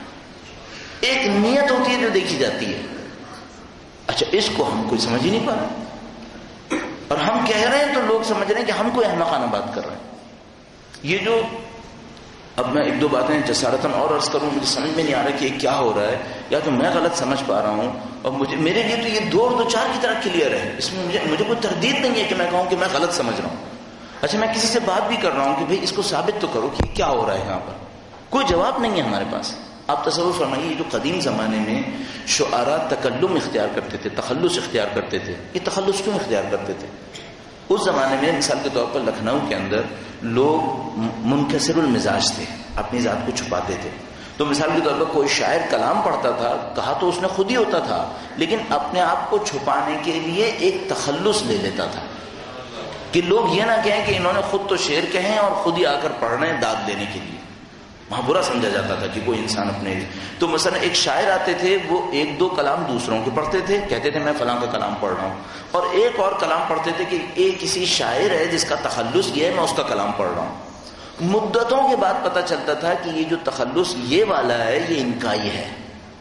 ایک نیت ہوتی ہے جو دیکھی جاتی ہے. اچھا, اس کو ہم کوئی سمجھ ہی نہیں پا رہے اور ہم کہہ رہے ہیں تو لوگ سمجھ رہے ہیں کہ ہم کوئی احمقانہ بات کر رہے ہیں. یہ جو اب میں 1-2 باتیں جسارتاً اور عرض کروں, مجھے سمجھ میں نہیں آ رہا کہ یہ کیا ہو رہا ہے, یا تو میں غلط سمجھ پا رہا ہوں اور میرے لیے تو یہ 2 اور 2 4 کی طرح کلیئر ہے. اس میں مجھے کوئی تردید نہیں ہے کہ میں کہوں کہ میں غلط سمجھ رہا ہوں. اچھا, میں کسی سے بات بھی کر رہا ہوں کہ بھئی اس کو ثابت تو کرو کہ کیا ہو رہا ہے یہاں پر, کوئی جواب نہیں ہے ہمارے پاس. آپ تصور فرمائیے, جو قدیم زمانے میں شعراء تکلم اختیار کرتے تھے, تخلص اختیار کرتے تھے, یہ تخلص کیوں اختیار کرتے تھے؟ اس زمانے میں مثال کے طور پر لکھنؤ کے اندر لوگ منکسر المزاج تھے, اپنی ذات کو چھپاتے تھے. تو مثال کے طور پر کوئی شاعر کلام پڑھتا تھا, کہا تو اس نے خود ہی ہوتا تھا, لیکن اپنے آپ کو چھپانے کے لیے ایک تخلص لے لیتا تھا کہ لوگ یہ نہ کہیں کہ انہوں نے خود تو شعر کہیں اور خود ہی آ کر پڑھ رہے ہیں داد دینے کے لیے. وہاں برا سمجھا جاتا تھا کہ کوئی انسان اپنے. تو مثلا ایک شاعر آتے تھے, وہ 1-2 کلام دوسروں کے پڑھتے تھے, کہتے تھے میں فلاں کا کلام پڑھ رہا ہوں, اور ایک اور کلام پڑھتے تھے کہ ایک کسی شاعر ہے جس کا تخلص یہ ہے, میں اس کا کلام پڑھ رہا ہوں. مدتوں کے بعد پتہ چلتا تھا کہ یہ جو تخلص یہ والا ہے یہ ان کا ہی ہے.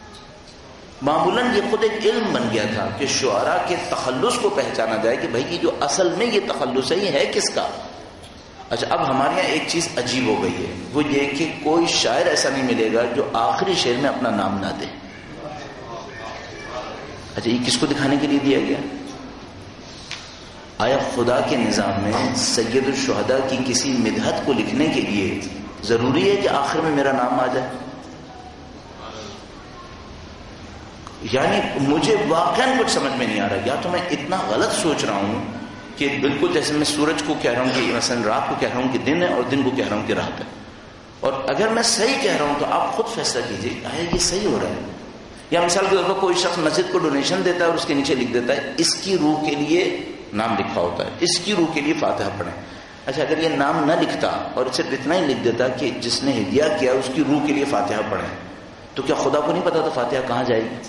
معمولاً یہ خود ایک علم بن گیا تھا کہ شعراء کے تخلص کو پہچانا جائے کہ بھائی یہ جو اصل میں یہ تخلص ہے یہ ہے کس کا. اچھا, اب ہمارے یہاں ایک چیز عجیب ہو گئی ہے, وہ یہ کہ کوئی شاعر ایسا نہیں ملے گا جو آخری شعر میں اپنا نام نہ دے. اچھا, یہ کس کو دکھانے کے لیے دیا گیا؟ آیا خدا کے نظام میں سید الشہداء کی کسی مدحت کو لکھنے کے لیے ضروری ہے کہ آخر میں میرا نام آ جائے؟ یعنی مجھے واقعاً کچھ سمجھ میں نہیں آ رہا. یا تو میں اتنا غلط سوچ رہا ہوں کہ بالکل جیسے میں سورج کو کہہ رہا ہوں کہ مثلا رات کو کہہ رہا ہوں کہ دن ہے, اور دن کو کہہ رہا ہوں کہ رات ہے. اور اگر میں صحیح کہہ رہا ہوں تو آپ خود فیصلہ کیجیے آیا یہ صحیح ہو رہا ہے. یا مثال کے طور پر کوئی شخص مسجد کو ڈونیشن دیتا ہے اور اس کے نیچے لکھ دیتا ہے اس کی روح کے لیے نام لکھا ہوتا ہے, اس کی روح کے لیے فاتحہ پڑھیں. اچھا اگر یہ نام نہ لکھتا اور صرف اتنا ہی لکھ دیتا کہ جس نے ہدیہ کیا اس کی روح کے لیے فاتحہ پڑھیں, تو کیا خدا کو نہیں پتا تھا فاتحہ کہاں جائے گی؟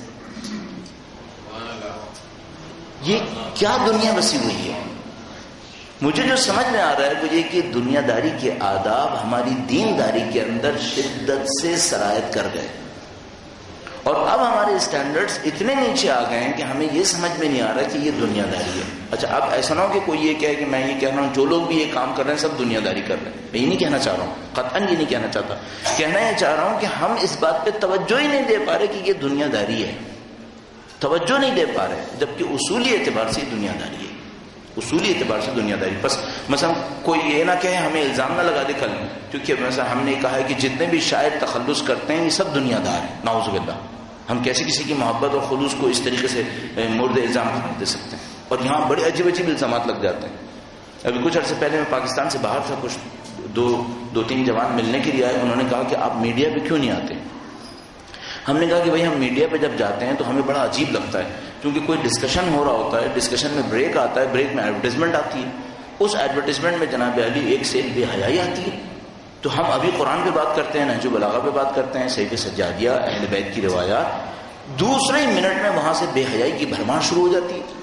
یہ کیا دنیا بسی ہوئی ہے. مجھے جو سمجھ میں آ رہا ہے وہ یہ کہ دنیا داری کے آداب ہماری دین داری کے اندر شدت سے سرایت کر گئے, اور اب ہمارے اسٹینڈرڈز اتنے نیچے آ گئے ہیں کہ ہمیں یہ سمجھ میں نہیں آ رہا کہ یہ دنیا داری ہے. اچھا اب ایسا نہ ہو کہ کوئی یہ کہے کہ میں یہ کہہ رہا ہوں جو لوگ بھی یہ کام کر رہے ہیں سب دنیا داری کر رہے ہیں. میں یہ نہیں کہنا چاہ رہا ہوں, قطعاً یہ نہیں کہنا چاہتا. کہنا یہ چاہ رہا ہوں کہ ہم اس بات پہ توجہ ہی نہیں دے پا رہے کہ یہ دنیا داری ہے, توجہ نہیں دے پا رہے, جبکہ اصولی اعتبار سے دنیا داری ہے, اصولی اعتبار سے دنیا داری. بس مثلا کوئی یہ نہ کہے, ہمیں الزام نہ لگا دے کل, کیونکہ مثلا ہم نے کہا ہے کہ جتنے بھی شاعر تخلص کرتے ہیں یہ سب دنیا دار ہیں, نعوذ باللہ. ہم کیسے کسی کی محبت اور خلوص کو اس طریقے سے مورد الزام قرار دے سکتے ہیں؟ اور یہاں بڑے عجیب عجیب الزامات لگ جاتے ہیں. ابھی کچھ عرصے پہلے میں پاکستان سے باہر تھا, کچھ دو تین جوان ملنے کے لیے آئے. انہوں نے کہا کہ آپ میڈیا پہ کیوں نہیں آتے؟ ہم نے کہا کہ بھائی ہم میڈیا پہ جب جاتے ہیں تو ہمیں بڑا عجیب لگتا ہے, کیونکہ کوئی ڈسکشن ہو رہا ہوتا ہے, ڈسکشن میں بریک آتا ہے, بریک میں ایڈورٹیزمنٹ آتی ہے, اس ایڈورٹیزمنٹ میں جناب علی ایک سے بے حیائی آتی ہے. تو ہم ابھی قرآن پہ بات کرتے ہیں, نہج البلاغہ پہ بات کرتے ہیں, صحیح سجادیہ, اہل بیت کی روایات, دوسرے ہی منٹ میں وہاں سے بے حیائی کی بھرمار شروع ہو جاتی ہے.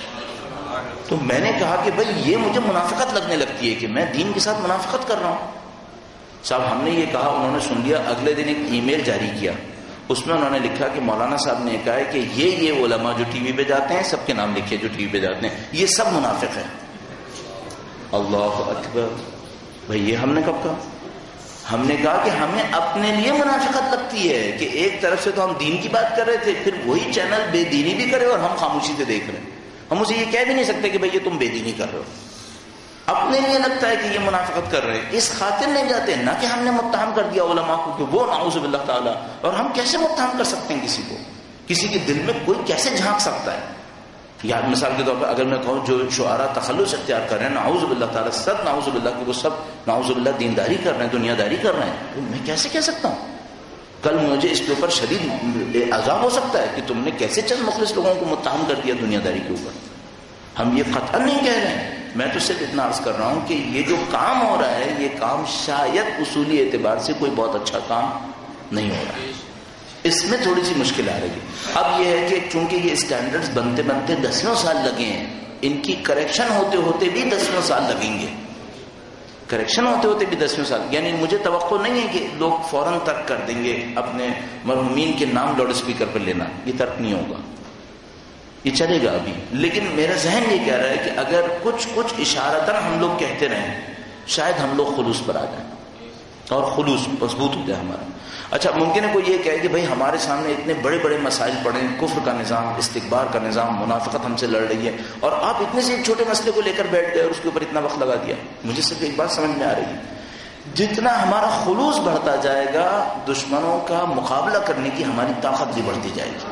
تو میں نے کہا کہ بھائی یہ مجھے منافقت لگنے لگتی ہے کہ میں دین کے ساتھ منافقت کر رہا ہوں. صاحب ہم نے یہ کہا, انہوں نے سن لیا. اگلے دن ایک ای میل جاری کیا, اس میں انہوں نے لکھا کہ مولانا صاحب نے کہا ہے کہ یہ علماء جو ٹی وی پہ جاتے ہیں, سب کے نام لکھے جو ٹی وی پہ جاتے ہیں, یہ سب منافق ہیں. اللہ اکبر. بھائی یہ ہم نے کب کہا؟ ہم نے کہا کہ ہمیں اپنے لیے منافقت لگتی ہے کہ ایک طرف سے تو ہم دین کی بات کر رہے تھے, پھر وہی چینل بے دینی بھی کرے اور ہم خاموشی سے دیکھ رہے ہیں. ہم اسے یہ کہہ بھی نہیں سکتے کہ بھئی یہ تم بے دینی کر رہے ہو. اپنے لیے لگتا ہے کہ یہ منافقت کر رہے ہیں, اس خاطر نہیں جاتے نہ کہ ہم نے متہم کر دیا علماء کو کہ وہ نعوذ باللہ تعالی. اور ہم کیسے متہم کر سکتے ہیں کسی کو؟ کسی کے دل میں کوئی کیسے جھانک سکتا ہے؟ یا مثال کے طور پر اگر میں کہوں جو شعراء تخلص اختیار کر رہے ہیں نعوذ باللہ تعالی, سب نعوذ باللہ کہ وہ سب نعوذ باللہ دینداری کر رہے ہیں, دنیا داری کر رہے ہیں, تو میں کیسے کہہ سکتا ہوں؟ کل مجھے اس کے اوپر شدید عذاب ہو سکتا ہے کہ تم نے کیسے چند مخلص لوگوں کو متہم کر دیا دنیا داری کے اوپر. ہم یہ قطعا نہیں کہہ رہے ہیں, میں تو صرف اتنا عرض کر رہا ہوں کہ یہ جو کام ہو رہا ہے یہ کام شاید اصولی اعتبار سے کوئی بہت اچھا کام نہیں ہو رہا ہے. اس میں تھوڑی سی مشکل آ رہی ہے. اب یہ ہے کہ چونکہ یہ اسٹینڈرڈز بنتے بنتے 10 سال لگے ہیں, ان کی کریکشن ہوتے ہوتے بھی 10 سال لگیں گے, کریکشن ہوتے ہوتے بھی 10 سال. یعنی مجھے توقع نہیں ہے کہ لوگ فوراً ترک کر دیں گے اپنے مرحومین کے نام لاؤڈ اسپیکر پر لینا, یہ ترک نہیں ہوگا, یہ چلے گا ابھی. لیکن میرا ذہن یہ کہہ رہا ہے کہ اگر کچھ اشارتاً ہم لوگ کہتے رہیں شاید ہم لوگ خلوص پر آ جائیں اور خلوص مضبوط ہو جائے ہمارا. اچھا ممکن ہے کوئی یہ کہے کہ بھائی ہمارے سامنے اتنے بڑے بڑے مسائل پڑے, کفر کا نظام, استکبار کا نظام, منافقت ہم سے لڑ رہی ہے, اور آپ اتنے سے ایک چھوٹے مسئلے کو لے کر بیٹھ گئے اور اس کے اوپر اتنا وقت لگا دیا. مجھے صرف ایک بات سمجھ میں آ رہی ہے, جتنا ہمارا خلوص بڑھتا جائے گا دشمنوں کا مقابلہ کرنے کی ہماری طاقت بھی بڑھتی جائے گی.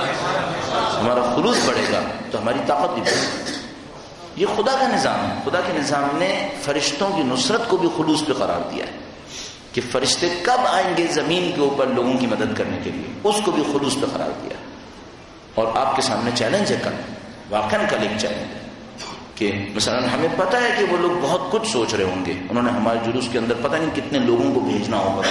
ہمارا خلوص بڑھے گا تو ہماری طاقت بھی بڑھے گی. یہ خدا کا نظام ہے. خدا کے نظام نے فرشتوں کی نصرت کو بھی خلوص پہ قرار دیا ہے کہ فرشتے کب آئیں گے زمین کے اوپر لوگوں کی مدد کرنے کے لیے, اس کو بھی خلوص پہ قرار دیا. اور آپ کے سامنے چیلنج ہے کل, واقعاً کل ایک چیلنج ہے کہ مثلا ہمیں پتہ ہے کہ وہ لوگ بہت کچھ سوچ رہے ہوں گے, انہوں نے ہمارے جلوس کے اندر پتہ نہیں کتنے لوگوں کو بھیجنا ہوگا.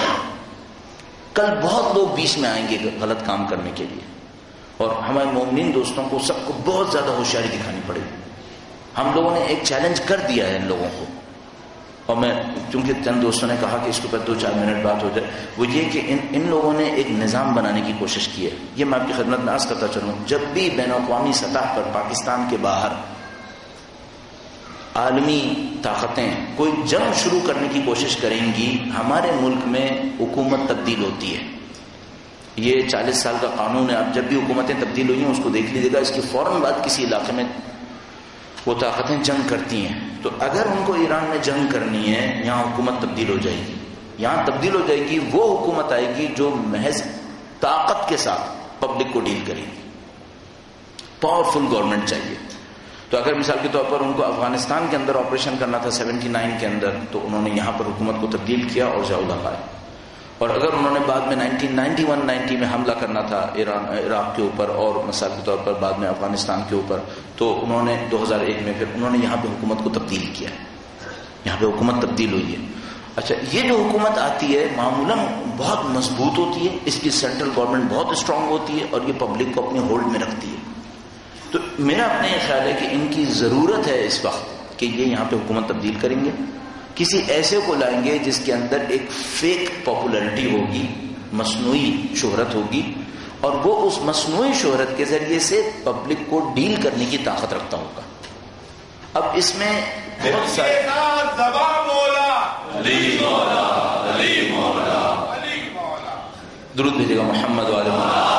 کل بہت لوگ بیچ میں آئیں گے غلط کام کرنے کے لیے, اور ہمارے مومنین دوستوں کو سب کو بہت زیادہ ہوشیاری دکھانی پڑے گی. ہم لوگوں نے ایک چیلنج کر دیا ہے ان لوگوں کو, اور میں چونکہ چند دوستوں نے کہا کہ اس کے اوپر 2-4 منٹ بات ہو جائے, وہ یہ کہ ان لوگوں نے ایک نظام بنانے کی کوشش کی ہے. یہ میں آپ کی خدمت میں عرض کرتا چلوں, جب بھی بین الاقوامی سطح پر پاکستان کے باہر عالمی طاقتیں کوئی جنگ شروع کرنے کی کوشش کریں گی, ہمارے ملک میں حکومت تبدیل ہوتی ہے. یہ 40 سال کا قانون ہے. اب جب بھی حکومتیں تبدیل ہوئی ہیں اس کو دیکھ لیجیے گا, اس کی فوراً بعد کسی علاقے میں وہ طاقتیں جنگ کرتی ہیں. تو اگر ان کو ایران میں جنگ کرنی ہے, یہاں حکومت تبدیل ہو جائے گی. یہاں تبدیل ہو جائے گی, وہ حکومت آئے گی جو محض طاقت کے ساتھ پبلک کو ڈیل کرے گی. پاورفل گورنمنٹ چاہیے. تو اگر مثال کے طور پر ان کو افغانستان کے اندر آپریشن کرنا تھا 79 کے اندر، تو انہوں نے یہاں پر حکومت کو تبدیل کیا اور ضیاء اللہ پائے. اور اگر انہوں نے بعد میں 1991-90 میں حملہ کرنا تھا عراق کے اوپر اور مثال کے طور پر بعد میں افغانستان کے اوپر، تو انہوں نے 2001 میں پھر انہوں نے یہاں پہ حکومت کو تبدیل کیا. یہاں پہ حکومت تبدیل ہوئی ہے. اچھا، یہ جو حکومت آتی ہے معمولاً بہت مضبوط ہوتی ہے، اس کی سینٹرل گورنمنٹ بہت اسٹرانگ ہوتی ہے اور یہ پبلک کو اپنے ہولڈ میں رکھتی ہے. تو میرا اپنے خیال ہے کہ ان کی ضرورت ہے اس وقت کہ یہ یہاں پہ حکومت تبدیل کریں گے، کسی ایسے کو لائیں گے جس کے اندر ایک فیک پاپولرٹی ہوگی، مصنوعی شہرت ہوگی، اور وہ اس مصنوعی شہرت کے ذریعے سے پبلک کو ڈیل کرنے کی طاقت رکھتا ہوگا. اب اس میں بہت سارے درود بھیجے گا محمد والے محمد.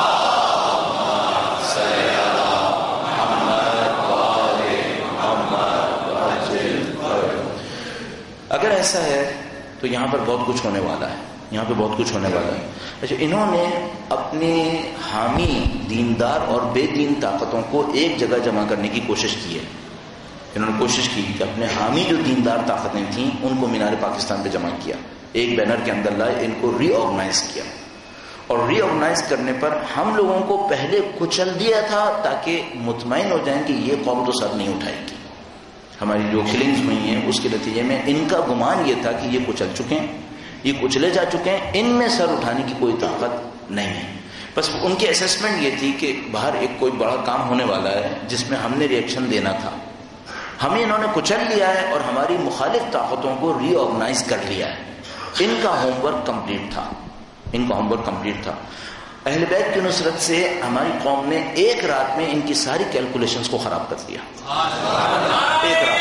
اگر ایسا ہے تو یہاں پر بہت کچھ ہونے والا ہے، یہاں پہ بہت کچھ ہونے والا ہے. اچھا، انہوں نے اپنے حامی دیندار اور بے دین طاقتوں کو ایک جگہ جمع کرنے کی کوشش کی ہے. انہوں نے کوشش کی کہ اپنے حامی جو دیندار طاقتیں تھیں ان کو مینار پاکستان پہ جمع کیا، ایک بینر کے اندر لائے، ان کو ری آرگنائز کیا. اور ری آرگنائز کرنے پر ہم لوگوں کو پہلے کچل دیا تھا تاکہ مطمئن ہو جائیں کہ یہ قوم تو سر نہیں اٹھائے گی. ہماری جو کلنگز ہوئی ہیں اس کے نتیجے میں ان کا گمان یہ تھا کہ یہ کچل چکے ہیں، یہ کچلے جا چکے ہیں، ان میں سر اٹھانے کی کوئی طاقت نہیں ہے. بس ان کی اسیسمنٹ یہ تھی کہ باہر ایک کوئی بڑا کام ہونے والا ہے جس میں ہم نے ری ایکشن دینا تھا. ہمیں انہوں نے کچل لیا ہے اور ہماری مخالف طاقتوں کو ری آرگنائز کر لیا ہے. ان کا ہوم ورک کمپلیٹ تھا، ان کا ہوم ورک کمپلیٹ تھا. اہل بیت کی نصرت سے ہماری قوم نے ایک رات میں ان کی ساری کیلکولیشنز کو خراب کر دیا. ایک رات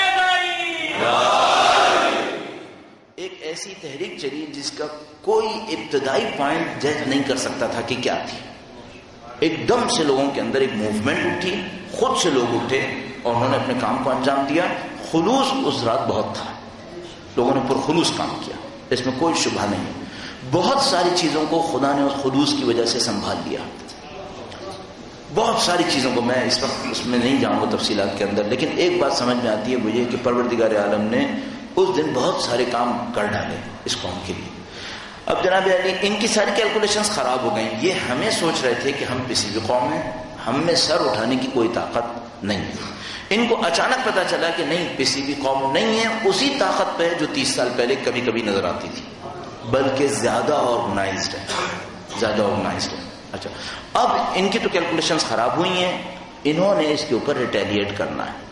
ایک ایسی تحریک چلی جس کا کوئی ابتدائی پوائنٹ جج نہیں کر سکتا تھا کہ کیا تھی. ایک دم سے لوگوں کے اندر ایک موومنٹ اٹھی، خود سے لوگ اٹھے اور انہوں نے اپنے کام کو انجام دیا. خلوص اس رات بہت تھا، لوگوں نے پرخلوص کام کیا، اس میں کوئی شبہ نہیں. بہت ساری چیزوں کو خدا نے اس خلوص کی وجہ سے سنبھال لیا. بہت ساری چیزوں کو میں اس وقت اس میں نہیں جاؤں گا تفصیلات کے اندر، لیکن ایک بات سمجھ میں آتی ہے وہ یہ کہ پروردگار عالم نے اس دن بہت سارے کام کر ڈالے اس قوم کے لیے. اب جناب علی ان کی ساری کیلکولیشنز خراب ہو گئیں. یہ ہمیں سوچ رہے تھے کہ ہم کسی بھی قوم ہیں، ہم میں سر اٹھانے کی کوئی طاقت نہیں ہے. ان کو اچانک پتا چلا کہ نہیں، کسی بھی قوم نہیں ہے اسی طاقت پہ جو 30 سال پہلے کبھی کبھی نظر آتی تھی، بلکہ زیادہ آرگنائزڈ ہے، زیادہ آرگنائزڈ ہے. اچھا، اب ان کی تو کیلکولیشنز خراب ہوئی ہیں، انہوں نے اس کے اوپر ریٹیلیٹ کرنا ہے،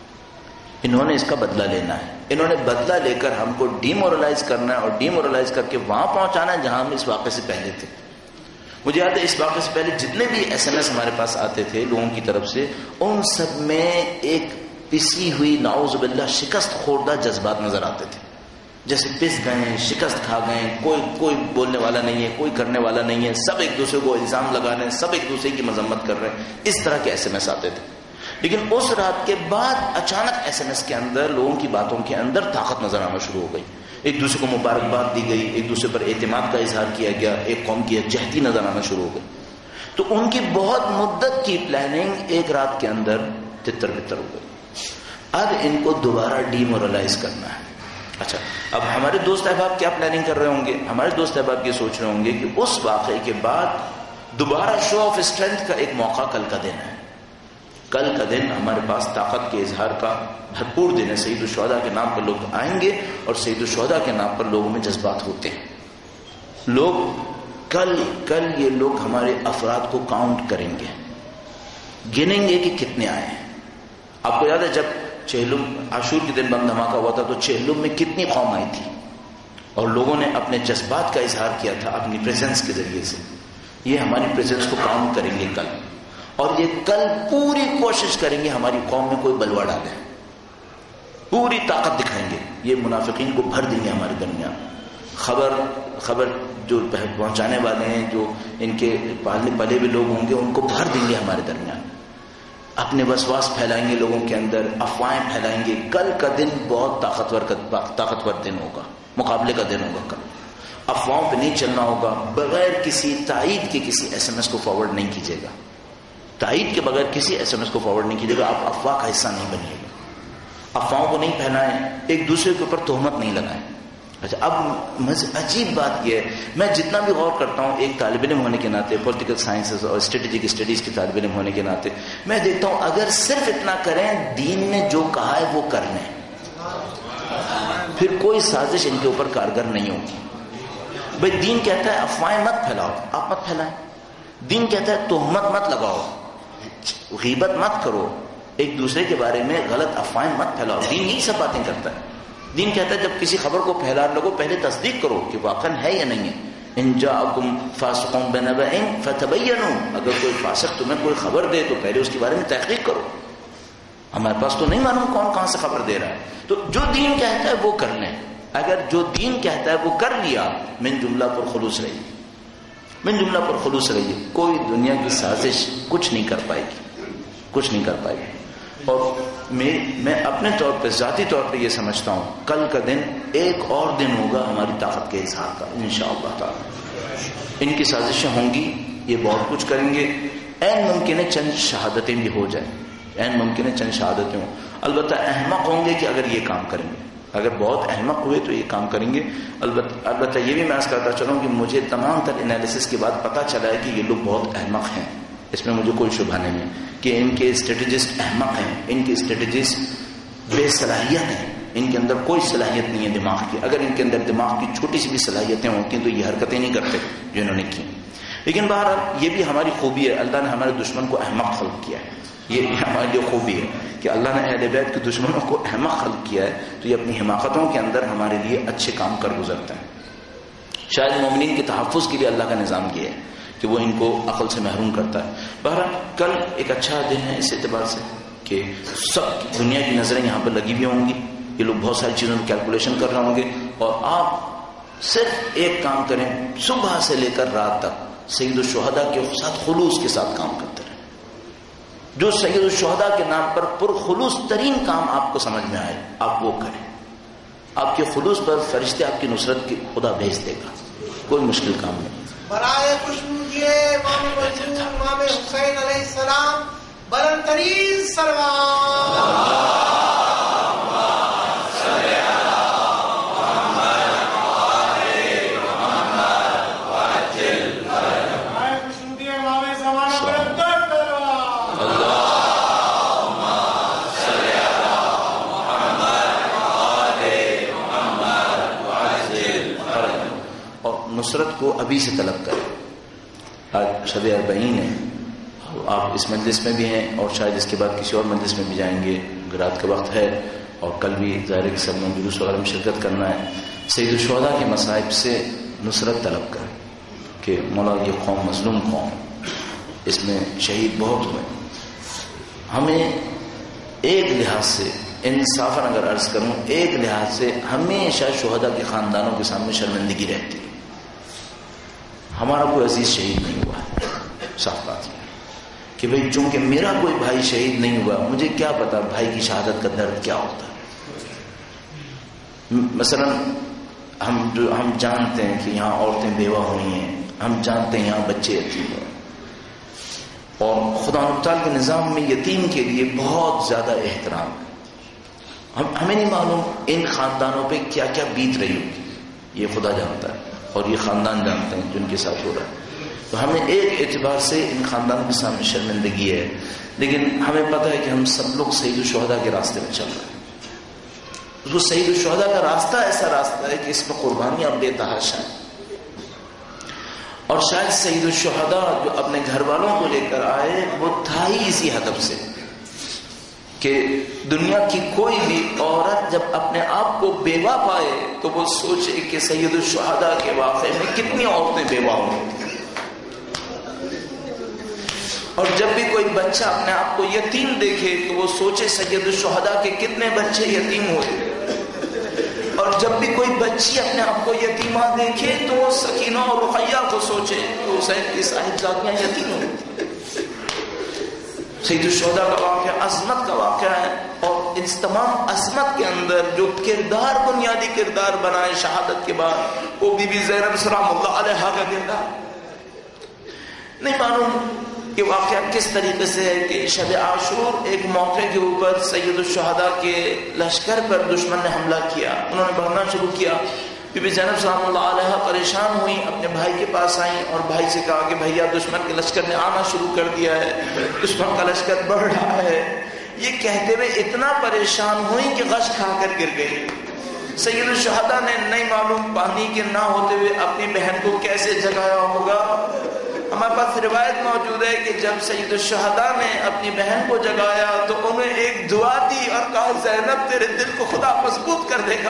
انہوں نے اس کا بدلہ لینا ہے. انہوں نے بدلہ لے کر ہم کو ڈی مورلائز کرنا ہے اور ڈی مورلائز کر کے وہاں پہنچانا ہے جہاں ہم اس واقعے سے پہلے تھے. مجھے یاد ہے اس واقعے سے پہلے جتنے بھی SMS ہمارے پاس آتے تھے لوگوں کی طرف سے، ان سب میں ایک پسی ہوئی نعوذ باللہ شکست خوردہ جذبات نظر آتے تھے، جیسے پس گئے ہیں، شکست کھا گئے ہیں، کوئی بولنے والا نہیں ہے، کوئی کرنے والا نہیں ہے، سب ایک دوسرے کو الزام لگا رہے ہیں، سب ایک دوسرے کی مذمت کر رہے ہیں. اس طرح کے SMS آتے تھے. لیکن اس رات کے بعد اچانک SMS کے اندر لوگوں کی باتوں کے اندر طاقت نظر آنا شروع ہو گئی. ایک دوسرے کو مبارکباد دی گئی، ایک دوسرے پر اعتماد کا اظہار کیا گیا، ایک قوم کی یکجہتی نظر آنا شروع ہو گئی. تو ان کی بہت مدت کی پلاننگ ایک رات کے اندر تتر بتر ہو گئی. اب ان کو دوبارہ ڈی مورلائز کرنا ہے. اچھا، اب ہمارے دوست احباب کیا پلاننگ کر رہے ہوں گے؟ ہمارے دوست احباب یہ سوچ رہے ہوں گے کہ اس واقعے کے بعد دوبارہ شو آف اسٹرینتھ کا ایک موقع کل کا دن ہے. کل کا دن ہمارے پاس طاقت کے اظہار کا بھرپور دن ہے. سید الشہداء کے نام پر لوگ آئیں گے اور سید الشہداء کے نام پر لوگوں میں جذبات ہوتے ہیں. لوگ کل یہ لوگ ہمارے افراد کو کاؤنٹ کریں گے، گنیں گے کہ کتنے آئے ہیں. آپ کو یاد ہے جب چہلم عاشور کے دن بم دھماکہ ہوا تھا تو چہلم میں کتنی قوم آئی تھی اور لوگوں نے اپنے جذبات کا اظہار کیا تھا اپنی پریزنس کے ذریعے سے. یہ ہماری پریزنس کو کاؤنٹ کریں گے کل، اور یہ کل پوری کوشش کریں گے ہماری قوم میں کوئی بلوا ڈالے، پوری طاقت دکھائیں گے. یہ منافقین کو بھر دیں گے ہمارے درمیان. خبر جو پہنچانے والے ہیں، جو ان کے پالنے پلے ہوئے لوگ ہوں گے، ان کو بھر دیں گے ہمارے درمیان. اپنے وسواس پھیلائیں گے لوگوں کے اندر، افواہیں پھیلائیں گے. کل کا دن بہت طاقتور دن ہوگا، مقابلے کا دن ہوگا. کل افواہوں پہ نہیں چلنا ہوگا، بغیر کسی تائید کے کسی SMS کو فارورڈ نہیں کیجیے گا. تائید کے بغیر کسی SMS کو فارورڈ نہیں کیجیے گا. آپ افواہ کا حصہ نہیں بنیے گا. افواہوں کو نہیں پھیلائیں, ایک دوسرے کے اوپر تہمت نہیں لگائیں. اچھا, اب عجیب بات یہ ہے, میں جتنا بھی غور کرتا ہوں ایک طالب علم ہونے کے ناطے, پولیٹیکل سائنسز اور اسٹریٹجک اسٹڈیز کے طالب علم ہونے کے ناطے, میں دیکھتا ہوں اگر صرف اتنا کریں دین نے جو کہا ہے وہ کر لیں, پھر کوئی سازش ان کے اوپر کارگر نہیں ہوگی. بھائی دین کہتا ہے افواہیں مت پھیلاؤ, آپ مت پھیلائیں. دین کہتا ہے تہمت مت لگاؤ, غیبت مت کرو, ایک دوسرے کے بارے میں غلط افواہیں مت پھیلاؤ. دین یہی سب باتیں کرتا ہے. دین کہتا ہے جب کسی خبر کو پھیلا لگو پہلے تصدیق کرو کہ واقعا ہے یا نہیں ہے. ان جاءکم فاسق بنبأ فتبینوا, اگر کوئی فاسق تمہیں کوئی خبر دے تو پہلے اس کے بارے میں تحقیق کرو. ہمارے پاس تو نہیں معلوم کون کہاں سے خبر دے رہا ہے. تو جو دین کہتا ہے وہ کر لیں. اگر جو دین کہتا ہے وہ کر لیا, من جملہ پر خلوص رہی, من جملہ پر خلوص رہیے. کوئی دنیا کی سازش کچھ نہیں کر پائے گی, کچھ نہیں کر پائے گی. اور میں اپنے طور پہ ذاتی طور پہ یہ سمجھتا ہوں کل کا دن ایک اور دن ہوگا ہماری طاقت کے اظہار کا انشاءاللہ تعالی. ان کی سازشیں ہوں گی, یہ بہت کچھ کریں گے. عین ممکن ہے چند شہادتیں بھی ہو جائیں, عین ممکن ہے چند شہادتیں ہوں. البتہ احمق ہوں گے کہ اگر یہ کام کریں گے, اگر بہت احمق ہوئے تو یہ کام کریں گے. البتہ یہ بھی میں عرض کرتا چلوں کہ مجھے تمام تر انالیسس کے بعد پتہ چلا ہے کہ یہ لوگ بہت احمق ہیں. اس میں مجھے کوئی شبہ نہیں ہے کہ ان کے اسٹریٹجسٹ احمق ہیں, ان کے اسٹریٹجسٹ بے صلاحیت ہیں, ان کے اندر کوئی صلاحیت نہیں ہے دماغ کی. اگر ان کے اندر دماغ کی چھوٹی سی بھی صلاحیتیں ہوتی ہیں تو یہ حرکتیں نہیں کرتے جو انہوں نے کی. لیکن بہرحال یہ بھی ہماری خوبی ہے, اللہ نے ہمارے دشمن کو احمق خلق کیا ہے. یہ بھی ہمارے لیے خوبی ہے کہ اللہ نے اہل بیت کے دشمنوں کو احمق خلق کیا ہے, تو یہ اپنی حماقتوں کے اندر ہمارے لیے اچھے کام کر گزرتا ہے. شاید مومنین کے تحفظ کے لیے اللہ کا نظام یہ ہے کہ وہ ان کو عقل سے محروم کرتا ہے. بہرحال کل ایک اچھا دن ہے اس اعتبار سے کہ سب دنیا کی نظریں یہاں پر لگی ہوئی ہوں گی. یہ لوگ بہت ساری چیزوں کی کیلکولیشن کر رہے ہوں گے, اور آپ صرف ایک کام کریں, صبح سے لے کر رات تک سید الشہداء کے ساتھ خلوص کے ساتھ کام کرتے رہیں. جو سید الشہداء کے نام پر پرخلوص ترین کام آپ کو سمجھ میں آئے آپ وہ کریں. آپ کے خلوص پر فرشتے آپ کی نصرت کی خدا بھیج دے گا, کوئی مشکل کام نہیں. برائے خوشبوئے امام مظلوم امام حسین علیہ السلام بلند ترین سلوات. نصرت کو ابھی سے طلب کریں. آج شب اربعین ہے, آپ اس مجلس میں بھی ہیں اور شاید اس کے بعد کسی اور مجلس میں بھی جائیں گے. رات کا وقت ہے اور کل بھی ظاہر کے سب میں جلوس وغیرہ میں شرکت کرنا ہے. سید الشہداء کے مصائب سے نصرت طلب کریں کہ مولا یہ قوم مظلوم قوم, اس میں شہید بہت ہوئے. ہمیں ایک لحاظ سے انصافاً اگر عرض کروں, ایک لحاظ سے ہمیشہ شہداء کے خاندانوں کے سامنے شرمندگی رہتی ہے. ہمارا کوئی عزیز شہید نہیں ہوا ہے, صاف بات ہے کہ بھئی چونکہ میرا کوئی بھائی شہید نہیں ہوا, مجھے کیا پتا بھائی کی شہادت کا درد کیا ہوتا ہے. مثلا ہم جانتے ہیں کہ یہاں عورتیں بیوہ ہوئی ہیں, ہم جانتے ہیں یہاں بچے یتیم ہوئے, اور خدا تعالیٰ کے نظام میں یتیم کے لیے بہت زیادہ احترام ہے. ہمیں نہیں معلوم ان خاندانوں پہ کیا کیا بیت رہی ہوگی, یہ خدا جانتا ہے اور یہ خاندان جانتے ہیں جن کے ساتھ ہو رہا ہے. تو ہمیں ایک اعتبار سے ان خاندانوں کے سامنے شرمندگی ہے, لیکن ہمیں پتہ ہے کہ ہم سب لوگ سید الشہداء کے راستے میں چل رہے ہیں. وہ سید الشہداء کا راستہ ایسا راستہ ہے کہ اس میں قربانیاں بے تحاشا ہیں. اور شاید سید الشہداء جو اپنے گھر والوں کو لے کر آئے وہ تھا ہی اسی ہدف سے کہ دنیا کی کوئی بھی عورت جب اپنے آپ کو بیوہ پائے تو وہ سوچے کہ سید الشہداء کے واقعے میں کتنی عورتیں بیوہ ہوں, اور جب بھی کوئی بچہ اپنے آپ کو یتیم دیکھے تو وہ سوچے سید الشہداء کے کتنے بچے یتیم ہوئے, اور جب بھی کوئی بچی اپنے آپ کو یتیمہ دیکھے تو وہ سکینہ اور رقیہ کو سوچے کہ حسین کی صاحبزادیاں یتیم ہوئی. سید الشہداء کا واقعہ عظمت کا واقعہ ہے, اور اس تمام عظمت کے اندر جو کردار بنیادی کردار بنائے شہادت کے بعد وہ بی بی زینب سلام اللہ علیہا کا کردار. نہیں معلوم کہ واقعہ کس طریقے سے ہے کہ شب عاشور ایک موقع کے اوپر سید الشہداء کے لشکر پر دشمن نے حملہ کیا، انہوں نے بھگنا شروع کیا. بی بی زینب سلام اللہ علیہ پریشان ہوئی، اپنے بھائی کے پاس آئیں اور بھائی سے کہا کہ بھیا دشمن کے لشکر نے آنا شروع کر دیا ہے، دشمن کا لشکر بڑھ رہا ہے. یہ کہتے ہوئے اتنا پریشان ہوئی کہ غش کھا کر گر گئی. سید الشہداء نے نہیں معلوم پانی کے نہ ہوتے ہوئے اپنی بہن کو کیسے جگایا ہوگا. ہمارے پاس روایت موجود ہے کہ جب سید الشہداء نے اپنی بہن کو جگایا تو انہیں ایک دعا دی اور کہا زینب تیرے دل کو خدا مضبوط کر دے گا.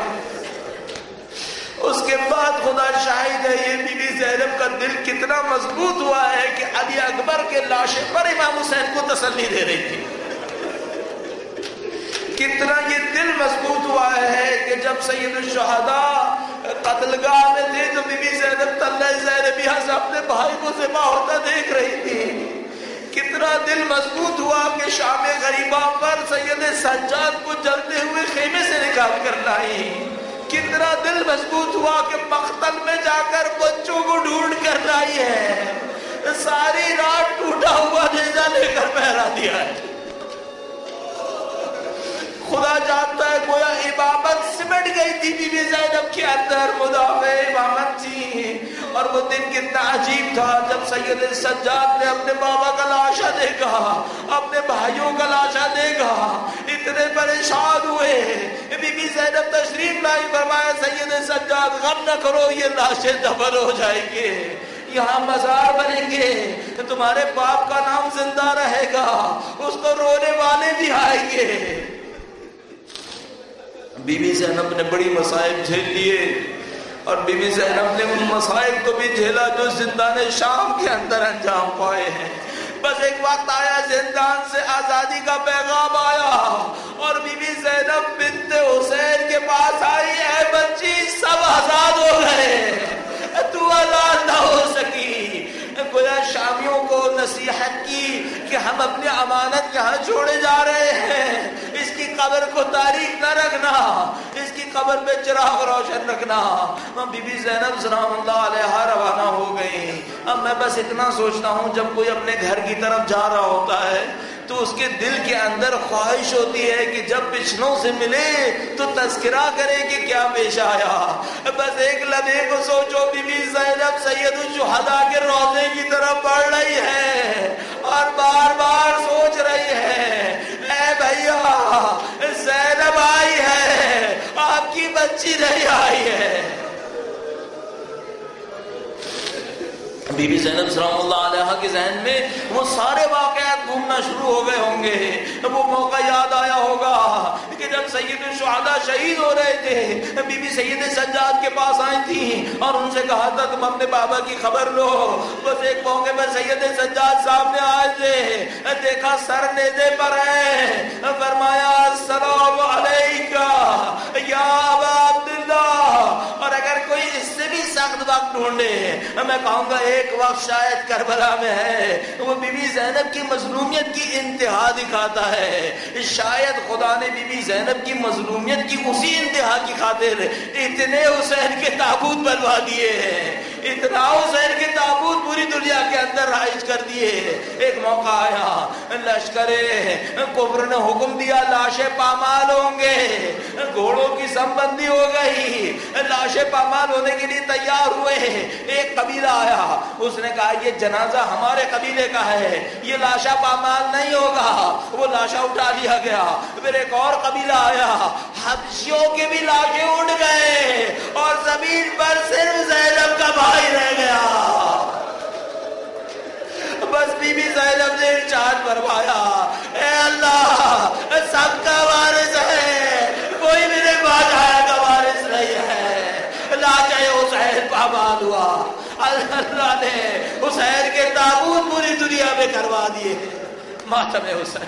اس کے بعد خدا شاہد ہے یہ بی بی زینب کا دل کتنا مضبوط ہوا ہے کہ علی اکبر کے لاشے پر امام حسین کو تسلی دے رہی تھی. کتنا یہ دل مضبوط ہوا ہے کہ جب سید الشہداء قتل گاہ میں تھے تو بی بی زینب طلحہ زینبیہ سے اپنے بھائی کو ذبح ہوتا دیکھ رہی تھی. کتنا دل مضبوط ہوا کہ شام غریبہ پر سید سجاد کو جلتے ہوئے خیمے سے نکال کر لائی. کتنا دل مضبوط ہوا کہ مقتل میں جا کر بچوں کو ڈھونڈ کر لائی ہے. ساری رات ٹوٹا ہوا نیزہ لے کر پہرا دیا ہے. خدا جانتا ہے گویا امامت سمٹ گئی تھی بی بی زینب کے اندر، مدافع امامت تھی. اور وہ دن کتنا عجیب تھا جب سید سجاد نے اپنے بابا کا لاشا دیکھا، اپنے بھائیوں کا لاشا دیکھا، اتنے پریشان ہوئے. بی بی زینب تشریف لائی، فرمایا سید سجاد غم نہ کرو، یہ لاشیں دفن ہو جائیں گے، یہاں مزار بنیں گے، تمہارے باپ کا نام زندہ رہے گا، اس کو رونے والے بھی آئیں گے. بی بی زینب نے بڑی مصائب جھیل لیے اور بی بی زینب نے ان مصائب کو بھی جھیلا جو زندان شام کے اندر انجام پائے ہیں. بس ایک وقت آیا زندان سے آزادی کا پیغام آیا اور بی بی زینب بنت حسین کے پاس آئی، اے بچی سب آزاد ہو گئے، تو آزاد نہ ہو سکی. گویا شامیوں کو نصیحت کی کہ ہم اپنی امانت یہاں چھوڑے جا رہے ہیں، اس کی قبر کو تاریک نہ رکھنا، اس کی قبر پہ چراغ روشن رکھنا. بی بی زینب سلام اللہ علیہا روانہ ہو گئی. اب میں بس اتنا سوچتا ہوں جب کوئی اپنے گھر کی طرف جا رہا ہوتا ہے تو اس کے دل کے اندر خواہش ہوتی ہے کہ جب پچھلوں سے ملے تو تذکرہ کرے کہ کیا پیش آیا. بس ایک لمحے کو سوچو، بی بی زینب سید الشہداء کے روضے کی طرف بڑھ رہی ہے اور بار بار سوچ رہی ہے، اے بھیا زینب آئی ہے، آپ کی بچی نہیں آئی ہے. بی بی زینب سلام اللہ علیہ کے ذہن میں وہ سارے واقعات گھومنا شروع ہو گئے ہوں گے. وہ موقع یاد آیا ہوگا کہ جب سید الشہداء شہید ہو رہے تھے، بی بی سید سجاد کے پاس آئی تھی اور ان سے کہا تھا تم اپنے بابا کی خبر لو. بس ایک موقع پر سید سجاد سامنے آئے تھے، دیکھا سر نیزے پر ہے، فرمایا السلام علیکہ یا ابا عبداللہ. اور اگر کوئی اس سے بھی سخت وقت ڈھونڈے میں کہوں گا ایک وقت شاید کربلا میں ہے. وہ بی بی زینب کی مظلومیت کی انتہا دکھاتا ہے. شاید خدا نے بی بی زینب کی مظلومیت کی اسی انتہا کی خاطر اتنے حسین کے تابوت بنوا دیے ہیں، اتنا حسین کے تابوت پوری دنیا کے اندر رائج کر دیے. ایک موقع آیا، لشکر کفر نے حکم دیا لاشیں پامال ہوں گے، گھوڑوں کی سمبندی ہو گئی، لاشیں پامال ہونے کے لیے تیار ہوئے. ایک قبیلہ آیا، اس نے کہا یہ جنازہ ہمارے قبیلے کا ہے، یہ لاشا پامال نہیں ہوگا. وہ لاشا اٹھا لیا گیا. پھر ایک اور قبیلہ آیا، حبشیوں کے بھی لاشیں اڑ گئے اور زمین پر صرف زینب کا بھائی رہ گیا. بس بی بی زینب نے ارشاد فرمایا، اے اللہ سب کا وارث ہے، کوئی میرے باجایا کا وارث نہیں ہے. لاجے حسین پامال ہوا، اللہ نے حسین کے تابوت پوری دنیا میں کروا دیے. ماتم حسین.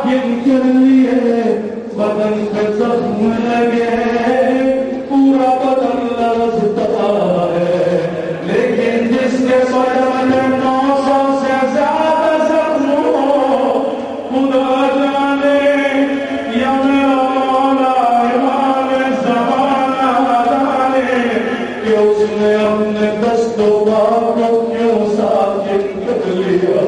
جن کے لیے بدن پہ زخم لگے پورا بدن لرزتا ہے، لیکن جس کے بدن میں 900 سے زیادہ زخم ہو، خدا جانے یا میرا مولا امام زمانہ جانے کہ اس نے اپنے دست و پا کو کیوں ساکن کر لیا۔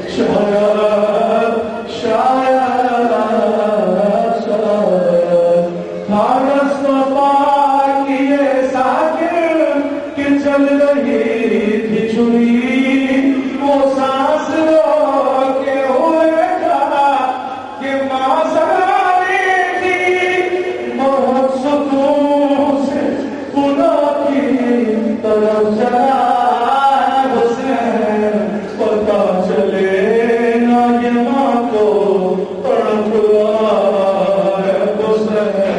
چل رہی تھی چھری وہ سانس رو کے ہوئے تھا کہ ماں سراری تھی، بہت سکون سے خدا کی طرف چلا حسین، پتا چلے نہ یہ ماں کو تڑپ رہا ہے حسین۔